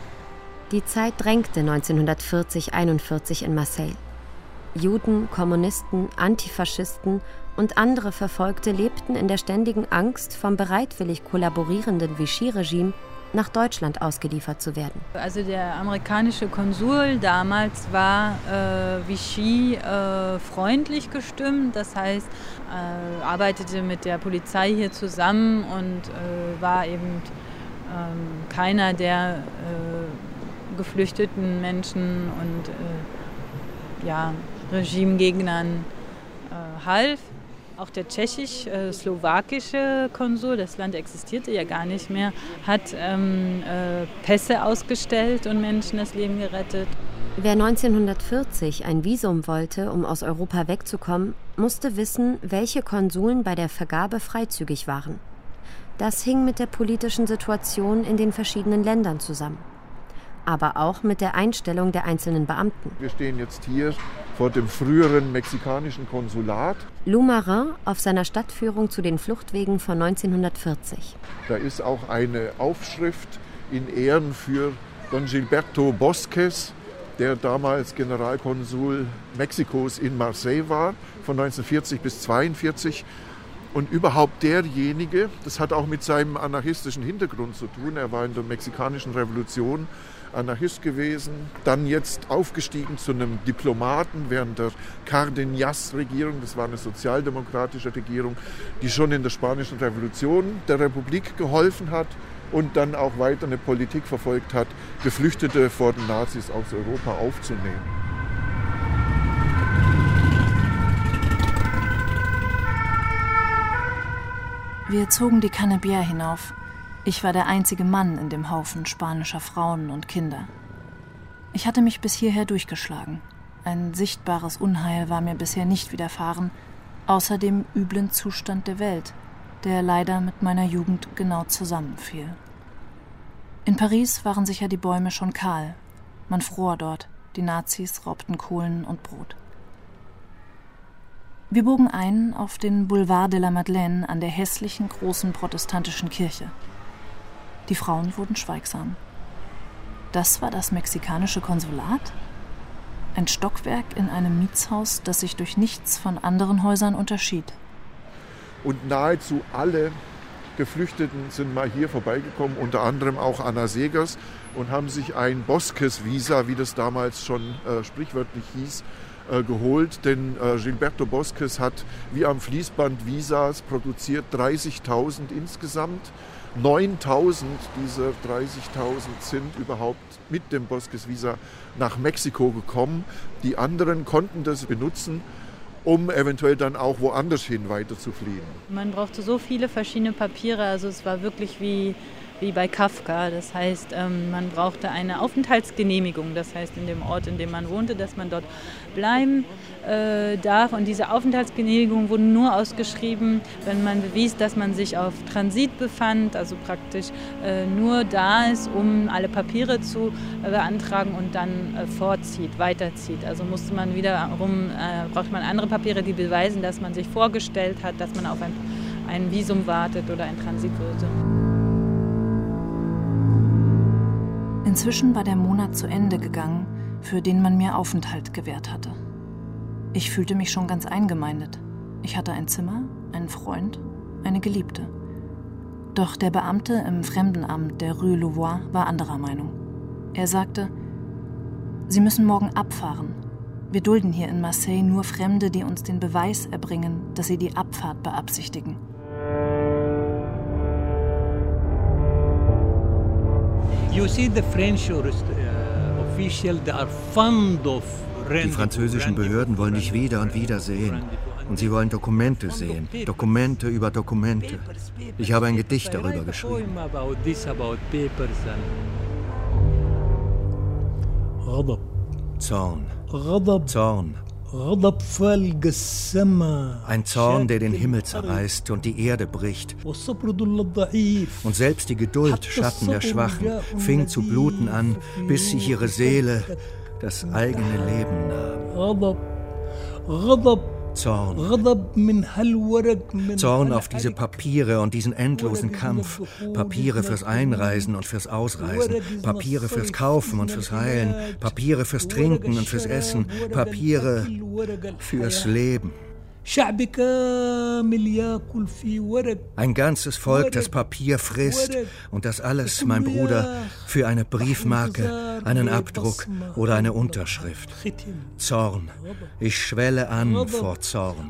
Die Zeit drängte neunzehnhundertvierzig einundvierzig in Marseille. Juden, Kommunisten, Antifaschisten und andere Verfolgte lebten in der ständigen Angst, vom bereitwillig kollaborierenden Vichy-Regime nach Deutschland ausgeliefert zu werden. Also der amerikanische Konsul damals war äh, Vichy äh, freundlich gestimmt, das heißt, äh, arbeitete mit der Polizei hier zusammen und äh, war eben äh, keiner der äh, geflüchteten Menschen und äh, ja, Regimegegnern äh, half. Auch der tschechisch-slowakische Konsul, das Land existierte ja gar nicht mehr, hat ähm, äh, Pässe ausgestellt und Menschen das Leben gerettet. Wer neunzehnhundertvierzig ein Visum wollte, um aus Europa wegzukommen, musste wissen, welche Konsuln bei der Vergabe freizügig waren. Das hing mit der politischen Situation in den verschiedenen Ländern zusammen. Aber auch mit der Einstellung der einzelnen Beamten. Wir stehen jetzt hier vor dem früheren mexikanischen Konsulat. Lou Marin auf seiner Stadtführung zu den Fluchtwegen von neunzehnhundertvierzig. Da ist auch eine Aufschrift in Ehren für Don Gilberto Bosques, der damals Generalkonsul Mexikos in Marseille war, von neunzehnhundertvierzig bis zweiundvierzig. Und überhaupt derjenige, das hat auch mit seinem anarchistischen Hintergrund zu tun, er war in der mexikanischen Revolution Anarchist gewesen, dann jetzt aufgestiegen zu einem Diplomaten während der Cárdenas-Regierung, das war eine sozialdemokratische Regierung, die schon in der Spanischen Revolution der Republik geholfen hat und dann auch weiter eine Politik verfolgt hat, Geflüchtete vor den Nazis aus Europa aufzunehmen. Wir zogen die Canebière hinauf. Ich war der einzige Mann in dem Haufen spanischer Frauen und Kinder. Ich hatte mich bis hierher durchgeschlagen. Ein sichtbares Unheil war mir bisher nicht widerfahren, außer dem üblen Zustand der Welt, der leider mit meiner Jugend genau zusammenfiel. In Paris waren sicher die Bäume schon kahl. Man fror dort, die Nazis raubten Kohlen und Brot. Wir bogen ein auf den Boulevard de la Madeleine an der hässlichen, großen protestantischen Kirche. Die Frauen wurden schweigsam. Das war das mexikanische Konsulat? Ein Stockwerk in einem Mietshaus, das sich durch nichts von anderen Häusern unterschied. Und nahezu alle Geflüchteten sind mal hier vorbeigekommen, unter anderem auch Anna Segers, und haben sich ein Bosques-Visa, wie das damals schon äh, sprichwörtlich hieß, äh, geholt. Denn äh, Gilberto Bosques hat wie am Fließband Visas produziert, dreißigtausend insgesamt. neuntausend dieser dreißigtausend sind überhaupt mit dem Bosques-Visa nach Mexiko gekommen. Die anderen konnten das benutzen, um eventuell dann auch woanders hin weiter zu fliehen. Man brauchte so viele verschiedene Papiere, also es war wirklich wie wie bei Kafka. Das heißt, man brauchte eine Aufenthaltsgenehmigung. Das heißt, in dem Ort, in dem man wohnte, dass man dort bleiben äh, darf. Und diese Aufenthaltsgenehmigung wurde nur ausgeschrieben, wenn man bewies, dass man sich auf Transit befand, also praktisch äh, nur da ist, um alle Papiere zu äh, beantragen und dann äh, vorzieht, weiterzieht. Also musste man wiederum, äh, braucht man andere Papiere, die beweisen, dass man sich vorgestellt hat, dass man auf ein, ein Visum wartet oder ein Transitvisum. Inzwischen war der Monat zu Ende gegangen, für den man mir Aufenthalt gewährt hatte. Ich fühlte mich schon ganz eingemeindet. Ich hatte ein Zimmer, einen Freund, eine Geliebte. Doch der Beamte im Fremdenamt der Rue Louvois war anderer Meinung. Er sagte, Sie müssen morgen abfahren. Wir dulden hier in Marseille nur Fremde, die uns den Beweis erbringen, dass sie die Abfahrt beabsichtigen. Die französischen Behörden wollen dich wieder und wieder sehen. Und sie wollen Dokumente sehen. Dokumente über Dokumente. Ich habe ein Gedicht darüber geschrieben. Zorn. Zorn. Ein Zorn, der den Himmel zerreißt und die Erde bricht. Und selbst die Geduld, Schatten der Schwachen, fing zu bluten an, bis sich ihre Seele das eigene Leben nahm. Zorn. Zorn auf diese Papiere und diesen endlosen Kampf. Papiere fürs Einreisen und fürs Ausreisen. Papiere fürs Kaufen und fürs Heilen. Papiere fürs Trinken und fürs Essen. Papiere fürs Leben. Ein ganzes Volk, das Papier frisst und das alles, mein Bruder, für eine Briefmarke, einen Abdruck oder eine Unterschrift. Zorn. Ich schwelle an vor Zorn.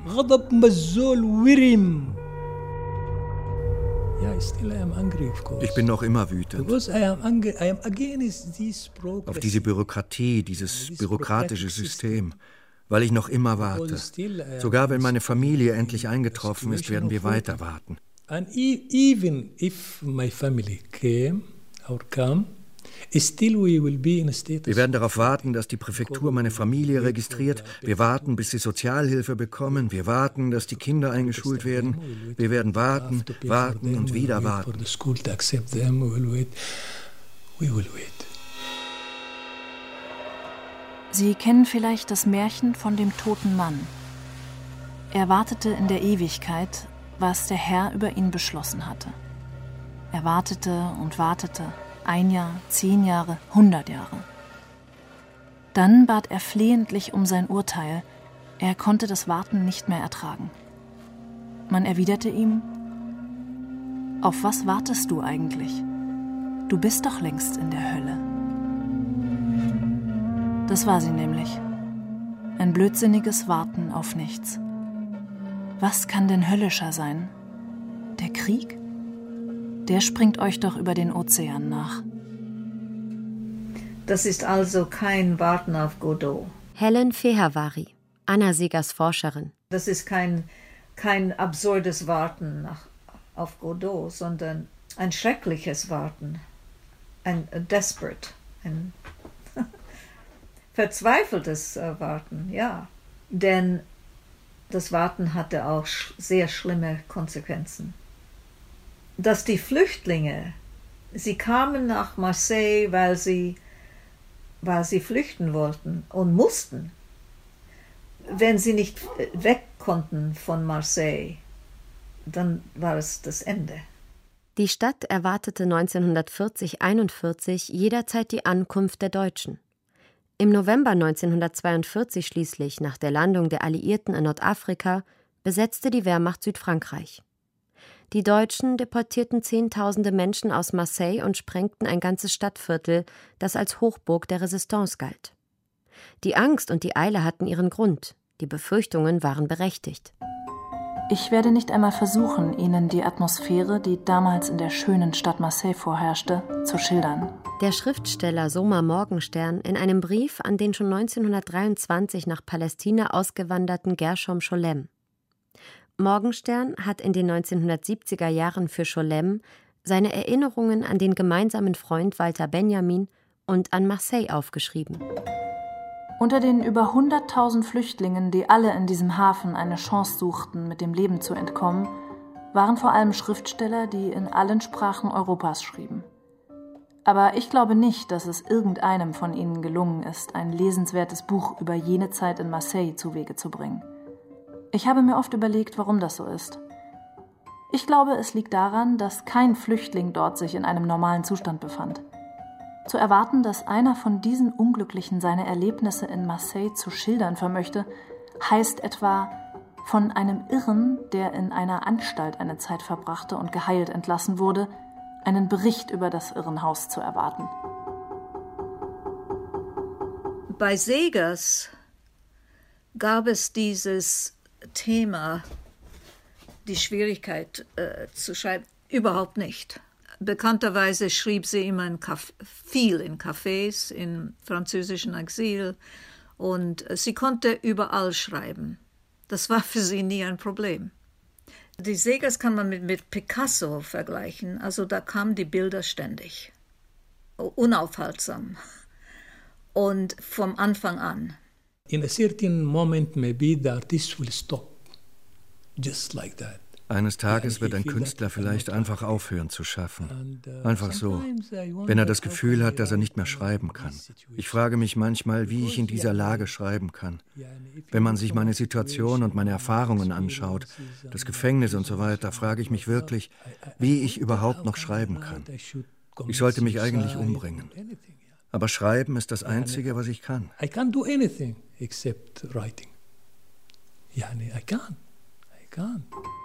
Ich bin noch immer wütend. Auf diese Bürokratie, dieses bürokratische System. Weil ich noch immer warte. Sogar wenn meine Familie endlich eingetroffen ist, werden wir weiter warten. Wir werden darauf warten, dass die Präfektur meine Familie registriert. Wir warten, bis sie Sozialhilfe bekommen. Wir warten, dass die Kinder eingeschult werden. Wir werden warten, warten und wieder warten. Sie kennen vielleicht das Märchen von dem toten Mann. Er wartete in der Ewigkeit, was der Herr über ihn beschlossen hatte. Er wartete und wartete, ein Jahr, zehn Jahre, hundert Jahre. Dann bat er flehentlich um sein Urteil. Er konnte das Warten nicht mehr ertragen. Man erwiderte ihm, auf was wartest du eigentlich? Du bist doch längst in der Hölle. Das war sie nämlich. Ein blödsinniges Warten auf nichts. Was kann denn höllischer sein? Der Krieg? Der springt euch doch über den Ozean nach. Das ist also kein Warten auf Godot. Helen Fehervari, Anna Segers Forscherin. Das ist kein, kein absurdes Warten nach, auf Godot, sondern ein schreckliches Warten. Ein desperate, ein verzweifeltes Warten, ja. Denn das Warten hatte auch sch- sehr schlimme Konsequenzen. Dass die Flüchtlinge, sie kamen nach Marseille, weil sie, weil sie flüchten wollten und mussten. Wenn sie nicht weg konnten von Marseille, dann war es das Ende. Die Stadt erwartete neunzehnhundertvierzig einundvierzig jederzeit die Ankunft der Deutschen. Im November neunzehnhundertzweiundvierzig schließlich, nach der Landung der Alliierten in Nordafrika, besetzte die Wehrmacht Südfrankreich. Die Deutschen deportierten Zehntausende Menschen aus Marseille und sprengten ein ganzes Stadtviertel, das als Hochburg der Resistance galt. Die Angst und die Eile hatten ihren Grund. Die Befürchtungen waren berechtigt. Ich werde nicht einmal versuchen, Ihnen die Atmosphäre, die damals in der schönen Stadt Marseille vorherrschte, zu schildern. Der Schriftsteller Soma Morgenstern in einem Brief an den schon neunzehnhundertdreiundzwanzig nach Palästina ausgewanderten Gershom Scholem. Morgenstern hat in den neunzehnhundertsiebziger Jahren für Scholem seine Erinnerungen an den gemeinsamen Freund Walter Benjamin und an Marseille aufgeschrieben. Unter den über hunderttausend Flüchtlingen, die alle in diesem Hafen eine Chance suchten, mit dem Leben zu entkommen, waren vor allem Schriftsteller, die in allen Sprachen Europas schrieben. Aber ich glaube nicht, dass es irgendeinem von ihnen gelungen ist, ein lesenswertes Buch über jene Zeit in Marseille zu Wege zu bringen. Ich habe mir oft überlegt, warum das so ist. Ich glaube, es liegt daran, dass kein Flüchtling dort sich in einem normalen Zustand befand. Zu erwarten, dass einer von diesen Unglücklichen seine Erlebnisse in Marseille zu schildern vermöchte, heißt etwa, von einem Irren, der in einer Anstalt eine Zeit verbrachte und geheilt entlassen wurde, einen Bericht über das Irrenhaus zu erwarten. Bei Segers gab es dieses Thema, die Schwierigkeit äh, zu schreiben, überhaupt nicht. Bekannterweise schrieb sie immer in Caf- viel in Cafés, im französischen Exil, und sie konnte überall schreiben. Das war für sie nie ein Problem. Die Segers kann man mit, mit Picasso vergleichen, also da kamen die Bilder ständig, unaufhaltsam und vom Anfang an. In a certain moment maybe the artist will stop, just like that. Eines Tages wird ein Künstler vielleicht einfach aufhören zu schaffen. Einfach so, wenn er das Gefühl hat, dass er nicht mehr schreiben kann. Ich frage mich manchmal, wie ich in dieser Lage schreiben kann. Wenn man sich meine Situation und meine Erfahrungen anschaut, das Gefängnis und so weiter, frage ich mich wirklich, wie ich überhaupt noch schreiben kann. Ich sollte mich eigentlich umbringen. Aber schreiben ist das Einzige, was ich kann. I can't do anything except writing. Yani, I can't. I can't.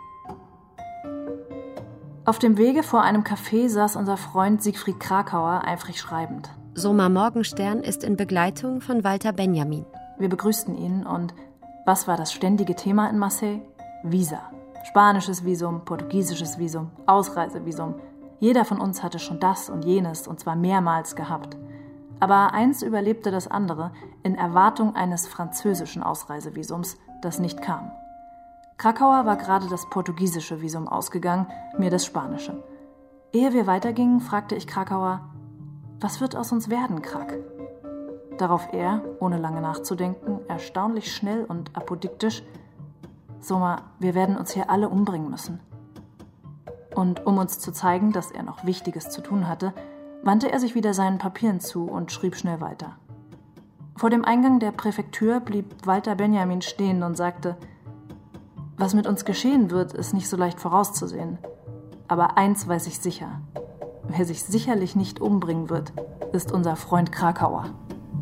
Auf dem Wege vor einem Café saß unser Freund Siegfried Krakauer eifrig schreibend. Soma Morgenstern ist in Begleitung von Walter Benjamin. Wir begrüßten ihn und was war das ständige Thema in Marseille? Visa. Spanisches Visum, portugiesisches Visum, Ausreisevisum. Jeder von uns hatte schon das und jenes und zwar mehrmals gehabt. Aber eins überlebte das andere in Erwartung eines französischen Ausreisevisums, das nicht kam. Krakauer war gerade das portugiesische Visum ausgegangen, mir das spanische. Ehe wir weitergingen, fragte ich Krakauer, was wird aus uns werden, Krak? Darauf er, ohne lange nachzudenken, erstaunlich schnell und apodiktisch, Soma, wir werden uns hier alle umbringen müssen. Und um uns zu zeigen, dass er noch Wichtiges zu tun hatte, wandte er sich wieder seinen Papieren zu und schrieb schnell weiter. Vor dem Eingang der Präfektur blieb Walter Benjamin stehen und sagte, was mit uns geschehen wird, ist nicht so leicht vorauszusehen. Aber eins weiß ich sicher. Wer sich sicherlich nicht umbringen wird, ist unser Freund Krakauer.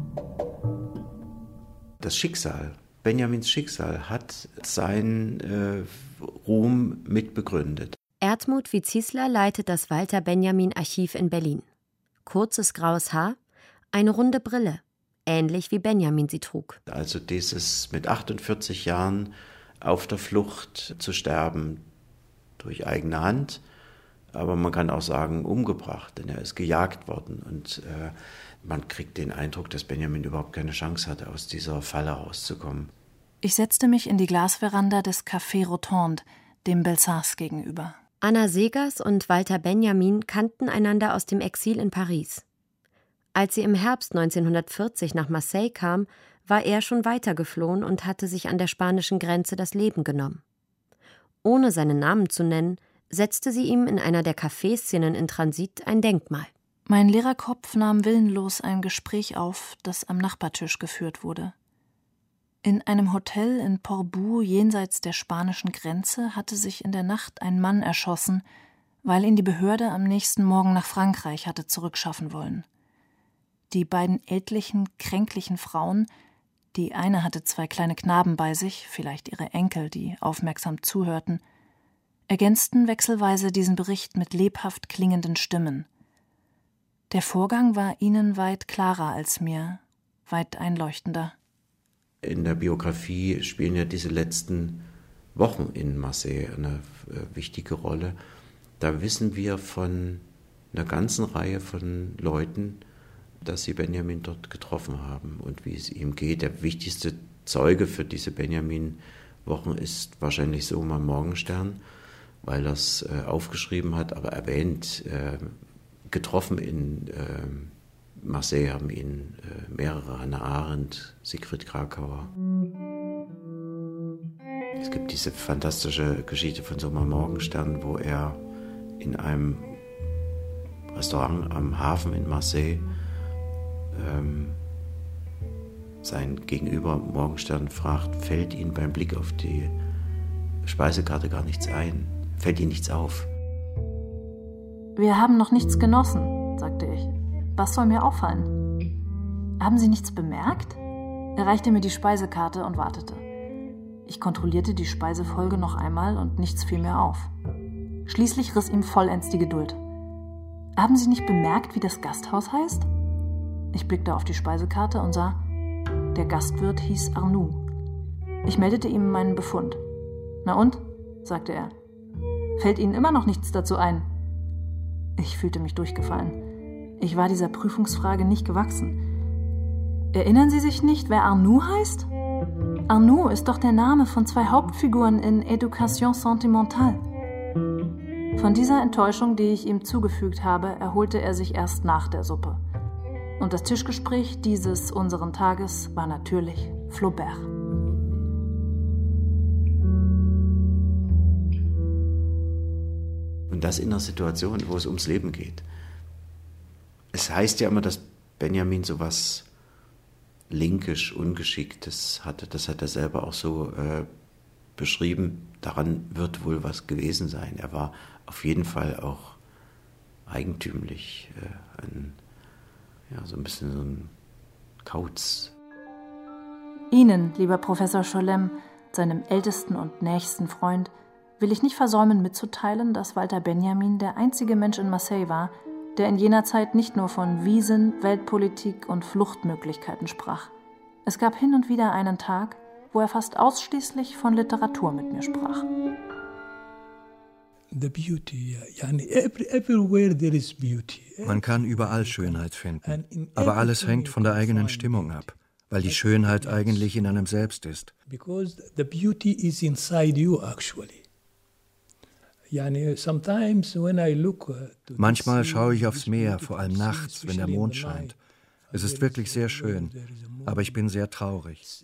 Das Schicksal, Benjamins Schicksal, hat seinen äh, Ruhm mitbegründet. Erdmut Witzisler leitet das Walter Benjamin Archiv in Berlin. Kurzes graues Haar, eine runde Brille, ähnlich wie Benjamin sie trug. Also dieses mit achtundvierzig Jahren auf der Flucht zu sterben durch eigene Hand, aber man kann auch sagen umgebracht, denn er ist gejagt worden und äh, man kriegt den Eindruck, dass Benjamin überhaupt keine Chance hatte, aus dieser Falle rauszukommen. Ich setzte mich in die Glasveranda des Café Rotonde, dem Belsars gegenüber. Anna Segers und Walter Benjamin kannten einander aus dem Exil in Paris. Als sie im Herbst neunzehnhundertvierzig nach Marseille kam, war er schon weitergeflohen und hatte sich an der spanischen Grenze das Leben genommen. Ohne seinen Namen zu nennen, setzte sie ihm in einer der Café-Szenen in Transit ein Denkmal. Mein Lehrerkopf nahm willenlos ein Gespräch auf, das am Nachbartisch geführt wurde. In einem Hotel in Portbou jenseits der spanischen Grenze hatte sich in der Nacht ein Mann erschossen, weil ihn die Behörde am nächsten Morgen nach Frankreich hatte zurückschaffen wollen. Die beiden ältlichen, kränklichen Frauen, die eine hatte zwei kleine Knaben bei sich, vielleicht ihre Enkel, die aufmerksam zuhörten, ergänzten wechselweise diesen Bericht mit lebhaft klingenden Stimmen. Der Vorgang war ihnen weit klarer als mir, weit einleuchtender. In der Biografie spielen ja diese letzten Wochen in Marseille eine äh, wichtige Rolle. Da wissen wir von einer ganzen Reihe von Leuten, dass sie Benjamin dort getroffen haben und wie es ihm geht. Der wichtigste Zeuge für diese Benjamin-Wochen ist wahrscheinlich Soma Morgenstern. weil er es äh, aufgeschrieben hat, aber erwähnt. Äh, getroffen in äh, Marseille haben ihn äh, mehrere, Hannah Arendt, Sigrid Krakauer. Es gibt diese fantastische Geschichte von Soma Morgenstern, wo er in einem Restaurant am Hafen in Marseille ähm, sein Gegenüber Morgenstern fragt, fällt Ihnen beim Blick auf die Speisekarte gar nichts ein? Fällt Ihnen nichts auf? Wir haben noch nichts genossen, sagte ich. Was soll mir auffallen? Haben Sie nichts bemerkt? Er reichte mir die Speisekarte und wartete. Ich kontrollierte die Speisefolge noch einmal und nichts fiel mir auf. Schließlich riss ihm vollends die Geduld. Haben Sie nicht bemerkt, wie das Gasthaus heißt? Ich blickte auf die Speisekarte und sah, der Gastwirt hieß Arnoux. Ich meldete ihm meinen Befund. Na und? Sagte er. Fällt Ihnen immer noch nichts dazu ein? Ich fühlte mich durchgefallen. Ich war dieser Prüfungsfrage nicht gewachsen. Erinnern Sie sich nicht, wer Arnoux heißt? Arnoux ist doch der Name von zwei Hauptfiguren in Éducation sentimentale. Von dieser Enttäuschung, die ich ihm zugefügt habe, erholte er sich erst nach der Suppe. Und das Tischgespräch dieses unseren Tages war natürlich Flaubert. Und das in einer Situation, wo es ums Leben geht. Es heißt ja immer, dass Benjamin so was linkisch Ungeschicktes hatte. Das hat er selber auch so äh, beschrieben. Daran wird wohl was gewesen sein. Er war auf jeden Fall auch eigentümlich. Äh, ein, ja, so ein bisschen so ein Kauz. Ihnen, lieber Professor Scholem, seinem ältesten und nächsten Freund, will ich nicht versäumen mitzuteilen, dass Walter Benjamin der einzige Mensch in Marseille war, der in jener Zeit nicht nur von Wiesen, Weltpolitik und Fluchtmöglichkeiten sprach. Es gab hin und wieder einen Tag, wo er fast ausschließlich von Literatur mit mir sprach. Man kann überall Schönheit finden, aber alles hängt von der eigenen Stimmung ab, weil die Schönheit eigentlich in einem selbst ist. Manchmal schaue ich aufs Meer, vor allem nachts, wenn der Mond scheint. Es ist wirklich sehr schön, aber ich bin sehr traurig.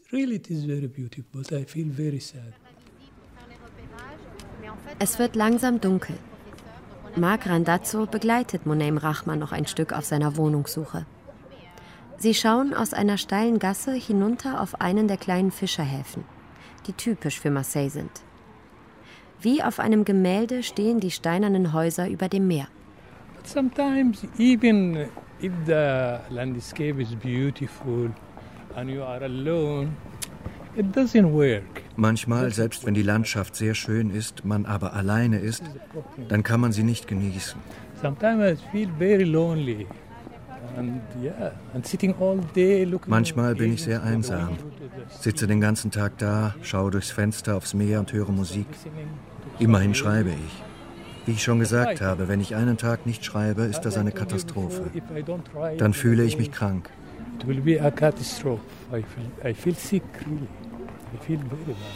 Es wird langsam dunkel. Marc Randazzo begleitet Moneim Rahma noch ein Stück auf seiner Wohnungssuche. Sie schauen aus einer steilen Gasse hinunter auf einen der kleinen Fischerhäfen, die typisch für Marseille sind. Wie auf einem Gemälde stehen die steinernen Häuser über dem Meer. Sometimes even if the landscape is beautiful and you are alone, it doesn't work. Manchmal, selbst wenn die Landschaft sehr schön ist, man aber alleine ist, dann kann man sie nicht genießen. Sometimes I feel very lonely. And yeah, and sitting all day looking. Manchmal bin ich sehr einsam, sitze den ganzen Tag da, schaue durchs Fenster aufs Meer und höre Musik. Immerhin schreibe ich. Wie ich schon gesagt habe, wenn ich einen Tag nicht schreibe, ist das eine Katastrophe. Dann fühle ich mich krank. It will be a catastrophe. I feel, I feel sick, really. I feel very bad.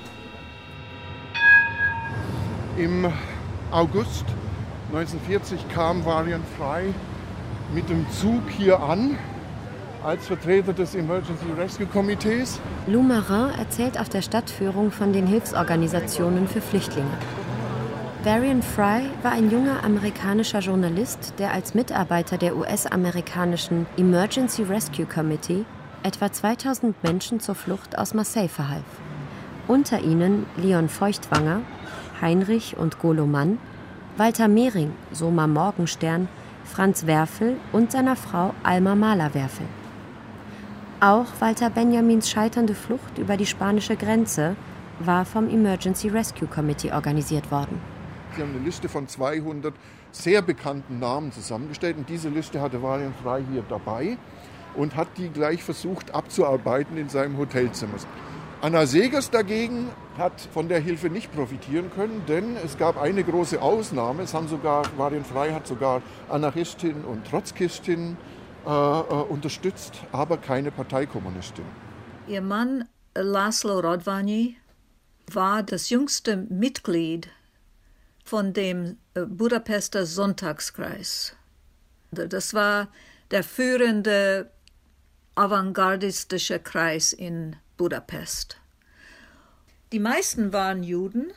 Im August neunzehnhundertvierzig kam Varian Fry mit dem Zug hier an, als Vertreter des Emergency Rescue Komitees. Lou Marin erzählt auf der Stadtführung von den Hilfsorganisationen für Flüchtlinge. Varian Fry war ein junger amerikanischer Journalist, der als Mitarbeiter der U S-amerikanischen Emergency Rescue Committee etwa zweitausend Menschen zur Flucht aus Marseille verhalf. Unter ihnen Leon Feuchtwanger, Heinrich und Golo Mann, Walter Mehring, Soma Morgenstern, Franz Werfel und seiner Frau Alma Mahler-Werfel. Auch Walter Benjamins scheiternde Flucht über die spanische Grenze war vom Emergency Rescue Committee organisiert worden. Sie haben eine Liste von zweihundert sehr bekannten Namen zusammengestellt und diese Liste hatte Varian Fry hier dabei und hat die gleich versucht abzuarbeiten in seinem Hotelzimmer. Anna Segers dagegen hat von der Hilfe nicht profitieren können, denn es gab eine große Ausnahme. Es haben sogar, Varian Fry hat sogar Anarchistin und Trotzkistin äh, äh, unterstützt, aber keine Parteikommunistin. Ihr Mann Laszlo Radvanyi war das jüngste Mitglied von dem Budapester Sonntagskreis. Das war der führende avantgardistische Kreis in Budapest. Die meisten waren Juden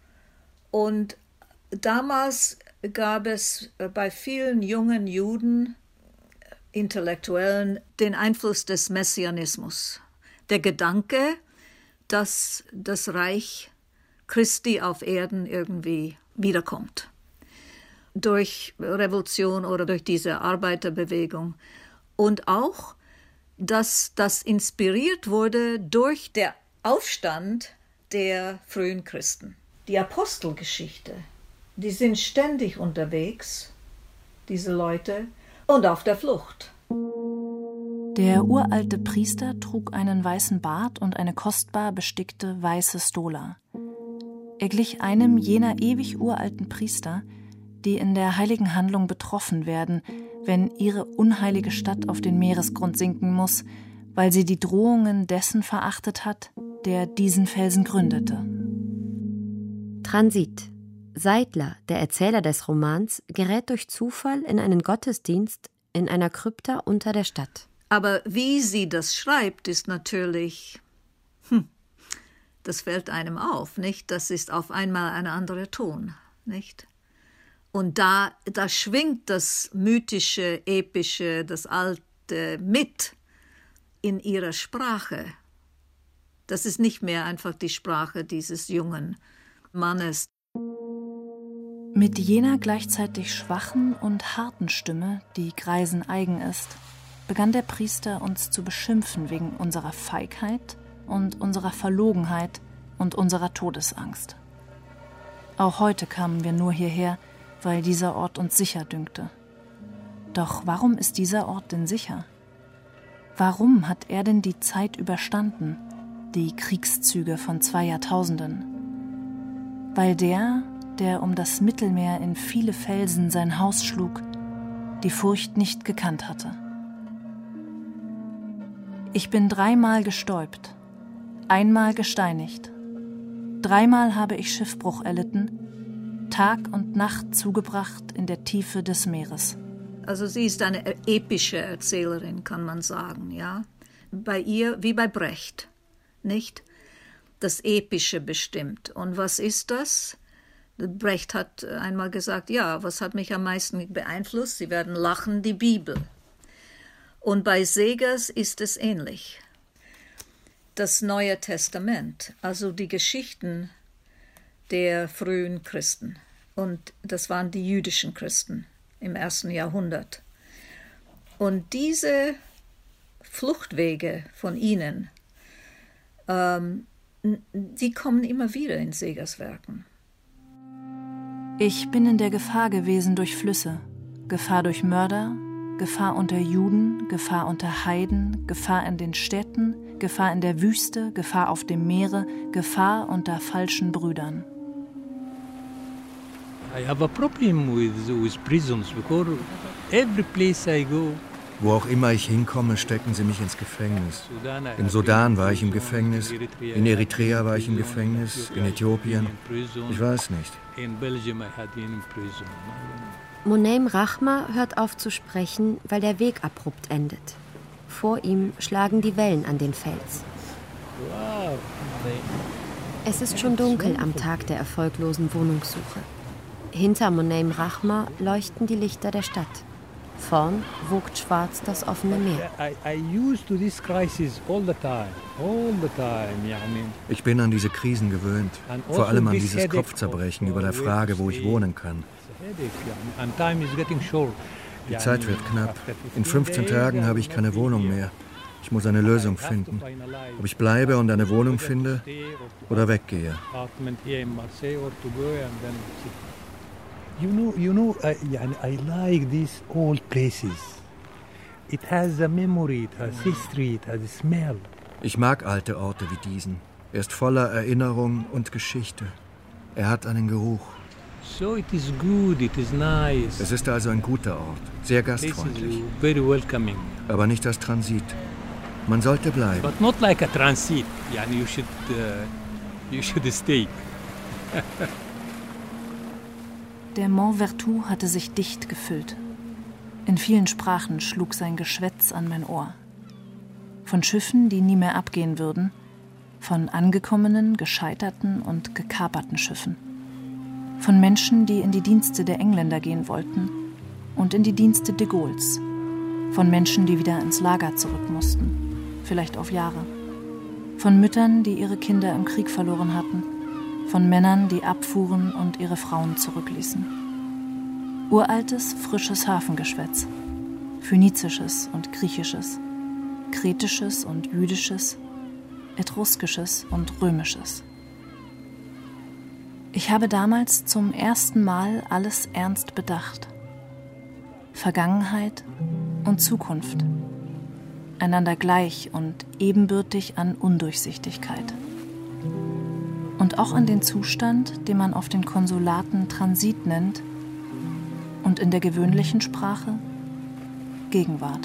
und damals gab es bei vielen jungen Juden, Intellektuellen, den Einfluss des Messianismus. Der Gedanke, dass das Reich Christi auf Erden irgendwie wiederkommt. Durch Revolution oder durch diese Arbeiterbewegung. Und auch, dass das inspiriert wurde durch den Aufstand der frühen Christen. Die Apostelgeschichte, die sind ständig unterwegs, diese Leute, und auf der Flucht. Der uralte Priester trug einen weißen Bart und eine kostbar bestickte weiße Stola. Er glich einem jener ewig uralten Priester, die in der heiligen Handlung betroffen werden, wenn ihre unheilige Stadt auf den Meeresgrund sinken muss, weil sie die Drohungen dessen verachtet hat, der diesen Felsen gründete. Transit. Seidler, der Erzähler des Romans, gerät durch Zufall in einen Gottesdienst in einer Krypta unter der Stadt. Aber wie sie das schreibt, ist natürlich, hm, das fällt einem auf, nicht? Das ist auf einmal ein anderer Ton, nicht? Und da, da schwingt das Mythische, Epische, das Alte mit in ihrer Sprache. Das ist nicht mehr einfach die Sprache dieses jungen Mannes. Mit jener gleichzeitig schwachen und harten Stimme, die Greisen eigen ist, begann der Priester uns zu beschimpfen wegen unserer Feigheit und unserer Verlogenheit und unserer Todesangst. Auch heute kamen wir nur hierher, weil dieser Ort uns sicher dünkte. Doch warum ist dieser Ort denn sicher? Warum hat er denn die Zeit überstanden, die Kriegszüge von zwei Jahrtausenden? Weil der, der um das Mittelmeer in viele Felsen sein Haus schlug, die Furcht nicht gekannt hatte. Ich bin dreimal gestäubt, einmal gesteinigt, dreimal habe ich Schiffbruch erlitten, Tag und Nacht zugebracht in der Tiefe des Meeres. Also sie ist eine epische Erzählerin, kann man sagen, ja. Bei ihr, wie bei Brecht, nicht? Das Epische bestimmt. Und was ist das? Brecht hat einmal gesagt, ja, was hat mich am meisten beeinflusst? Sie werden lachen, die Bibel. Und bei Segers ist es ähnlich. Das Neue Testament, also die Geschichten der frühen Christen. Und das waren die jüdischen Christen im ersten Jahrhundert. Und diese Fluchtwege von ihnen, ähm, die kommen immer wieder in Segers Werken. Ich bin in der Gefahr gewesen durch Flüsse, Gefahr durch Mörder, Gefahr unter Juden, Gefahr unter Heiden, Gefahr in den Städten, Gefahr in der Wüste, Gefahr auf dem Meere, Gefahr unter falschen Brüdern. I have a problem with, with prisons because every place I go. Wo auch immer ich hinkomme, stecken sie mich ins Gefängnis. Im Sudan war ich im Gefängnis, in Eritrea war ich im Gefängnis, in Äthiopien. Ich weiß nicht. Moneim Rahma hört auf zu sprechen, weil der Weg abrupt endet. Vor ihm schlagen die Wellen an den Fels. Es ist schon dunkel am Tag der erfolglosen Wohnungssuche. Hinter Moneim Rahma leuchten die Lichter der Stadt. Vorn wogt schwarz das offene Meer. Ich bin an diese Krisen gewöhnt, vor allem an dieses Kopfzerbrechen über der Frage, wo ich wohnen kann. Die Zeit wird knapp. In fünfzehn Tagen habe ich keine Wohnung mehr. Ich muss eine Lösung finden. Ob ich bleibe und eine Wohnung finde oder weggehe. You know, you know, I, I like these old places. It has a memory, it has history, it has a smell. Ich mag alte Orte wie diesen. Er ist voller Erinnerung und Geschichte. Er hat einen Geruch. So it is good, it is nice. Es ist also ein guter Ort, sehr gastfreundlich. Very welcoming. Aber nicht das Transit. Man sollte bleiben. But not like a transit. Yani you should, uh, you should stay. Der Mont Ventoux hatte sich dicht gefüllt. In vielen Sprachen schlug sein Geschwätz an mein Ohr. Von Schiffen, die nie mehr abgehen würden, von angekommenen, gescheiterten und gekaperten Schiffen. Von Menschen, die in die Dienste der Engländer gehen wollten und in die Dienste de Gaulles. Von Menschen, die wieder ins Lager zurück mussten, vielleicht auf Jahre. Von Müttern, die ihre Kinder im Krieg verloren hatten. Von Männern, die abfuhren und ihre Frauen zurückließen. Uraltes, frisches Hafengeschwätz. Phönizisches und Griechisches. Kretisches und Jüdisches. Etruskisches und Römisches. Ich habe damals zum ersten Mal alles ernst bedacht. Vergangenheit und Zukunft. Einander gleich und ebenbürtig an Undurchsichtigkeit. Und auch an den Zustand, den man auf den Konsulaten Transit nennt und in der gewöhnlichen Sprache Gegenwart.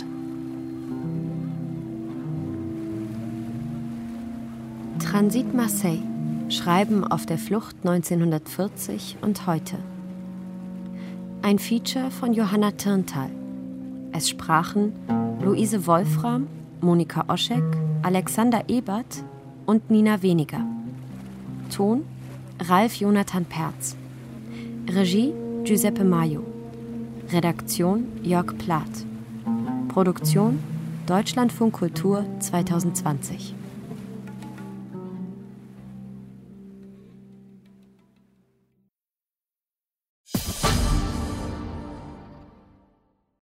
Transit Marseille. Schreiben auf der Flucht neunzehnhundertvierzig und heute. Ein Feature von Johanna Tyrntal. Es sprachen Luise Wolfram, Monika Oschek, Alexander Ebert und Nina Weniger. Ton Ralf Jonathan Perz. Regie Giuseppe Maio. Redaktion Jörg Plath. Produktion Deutschlandfunk Kultur zwanzig zwanzig.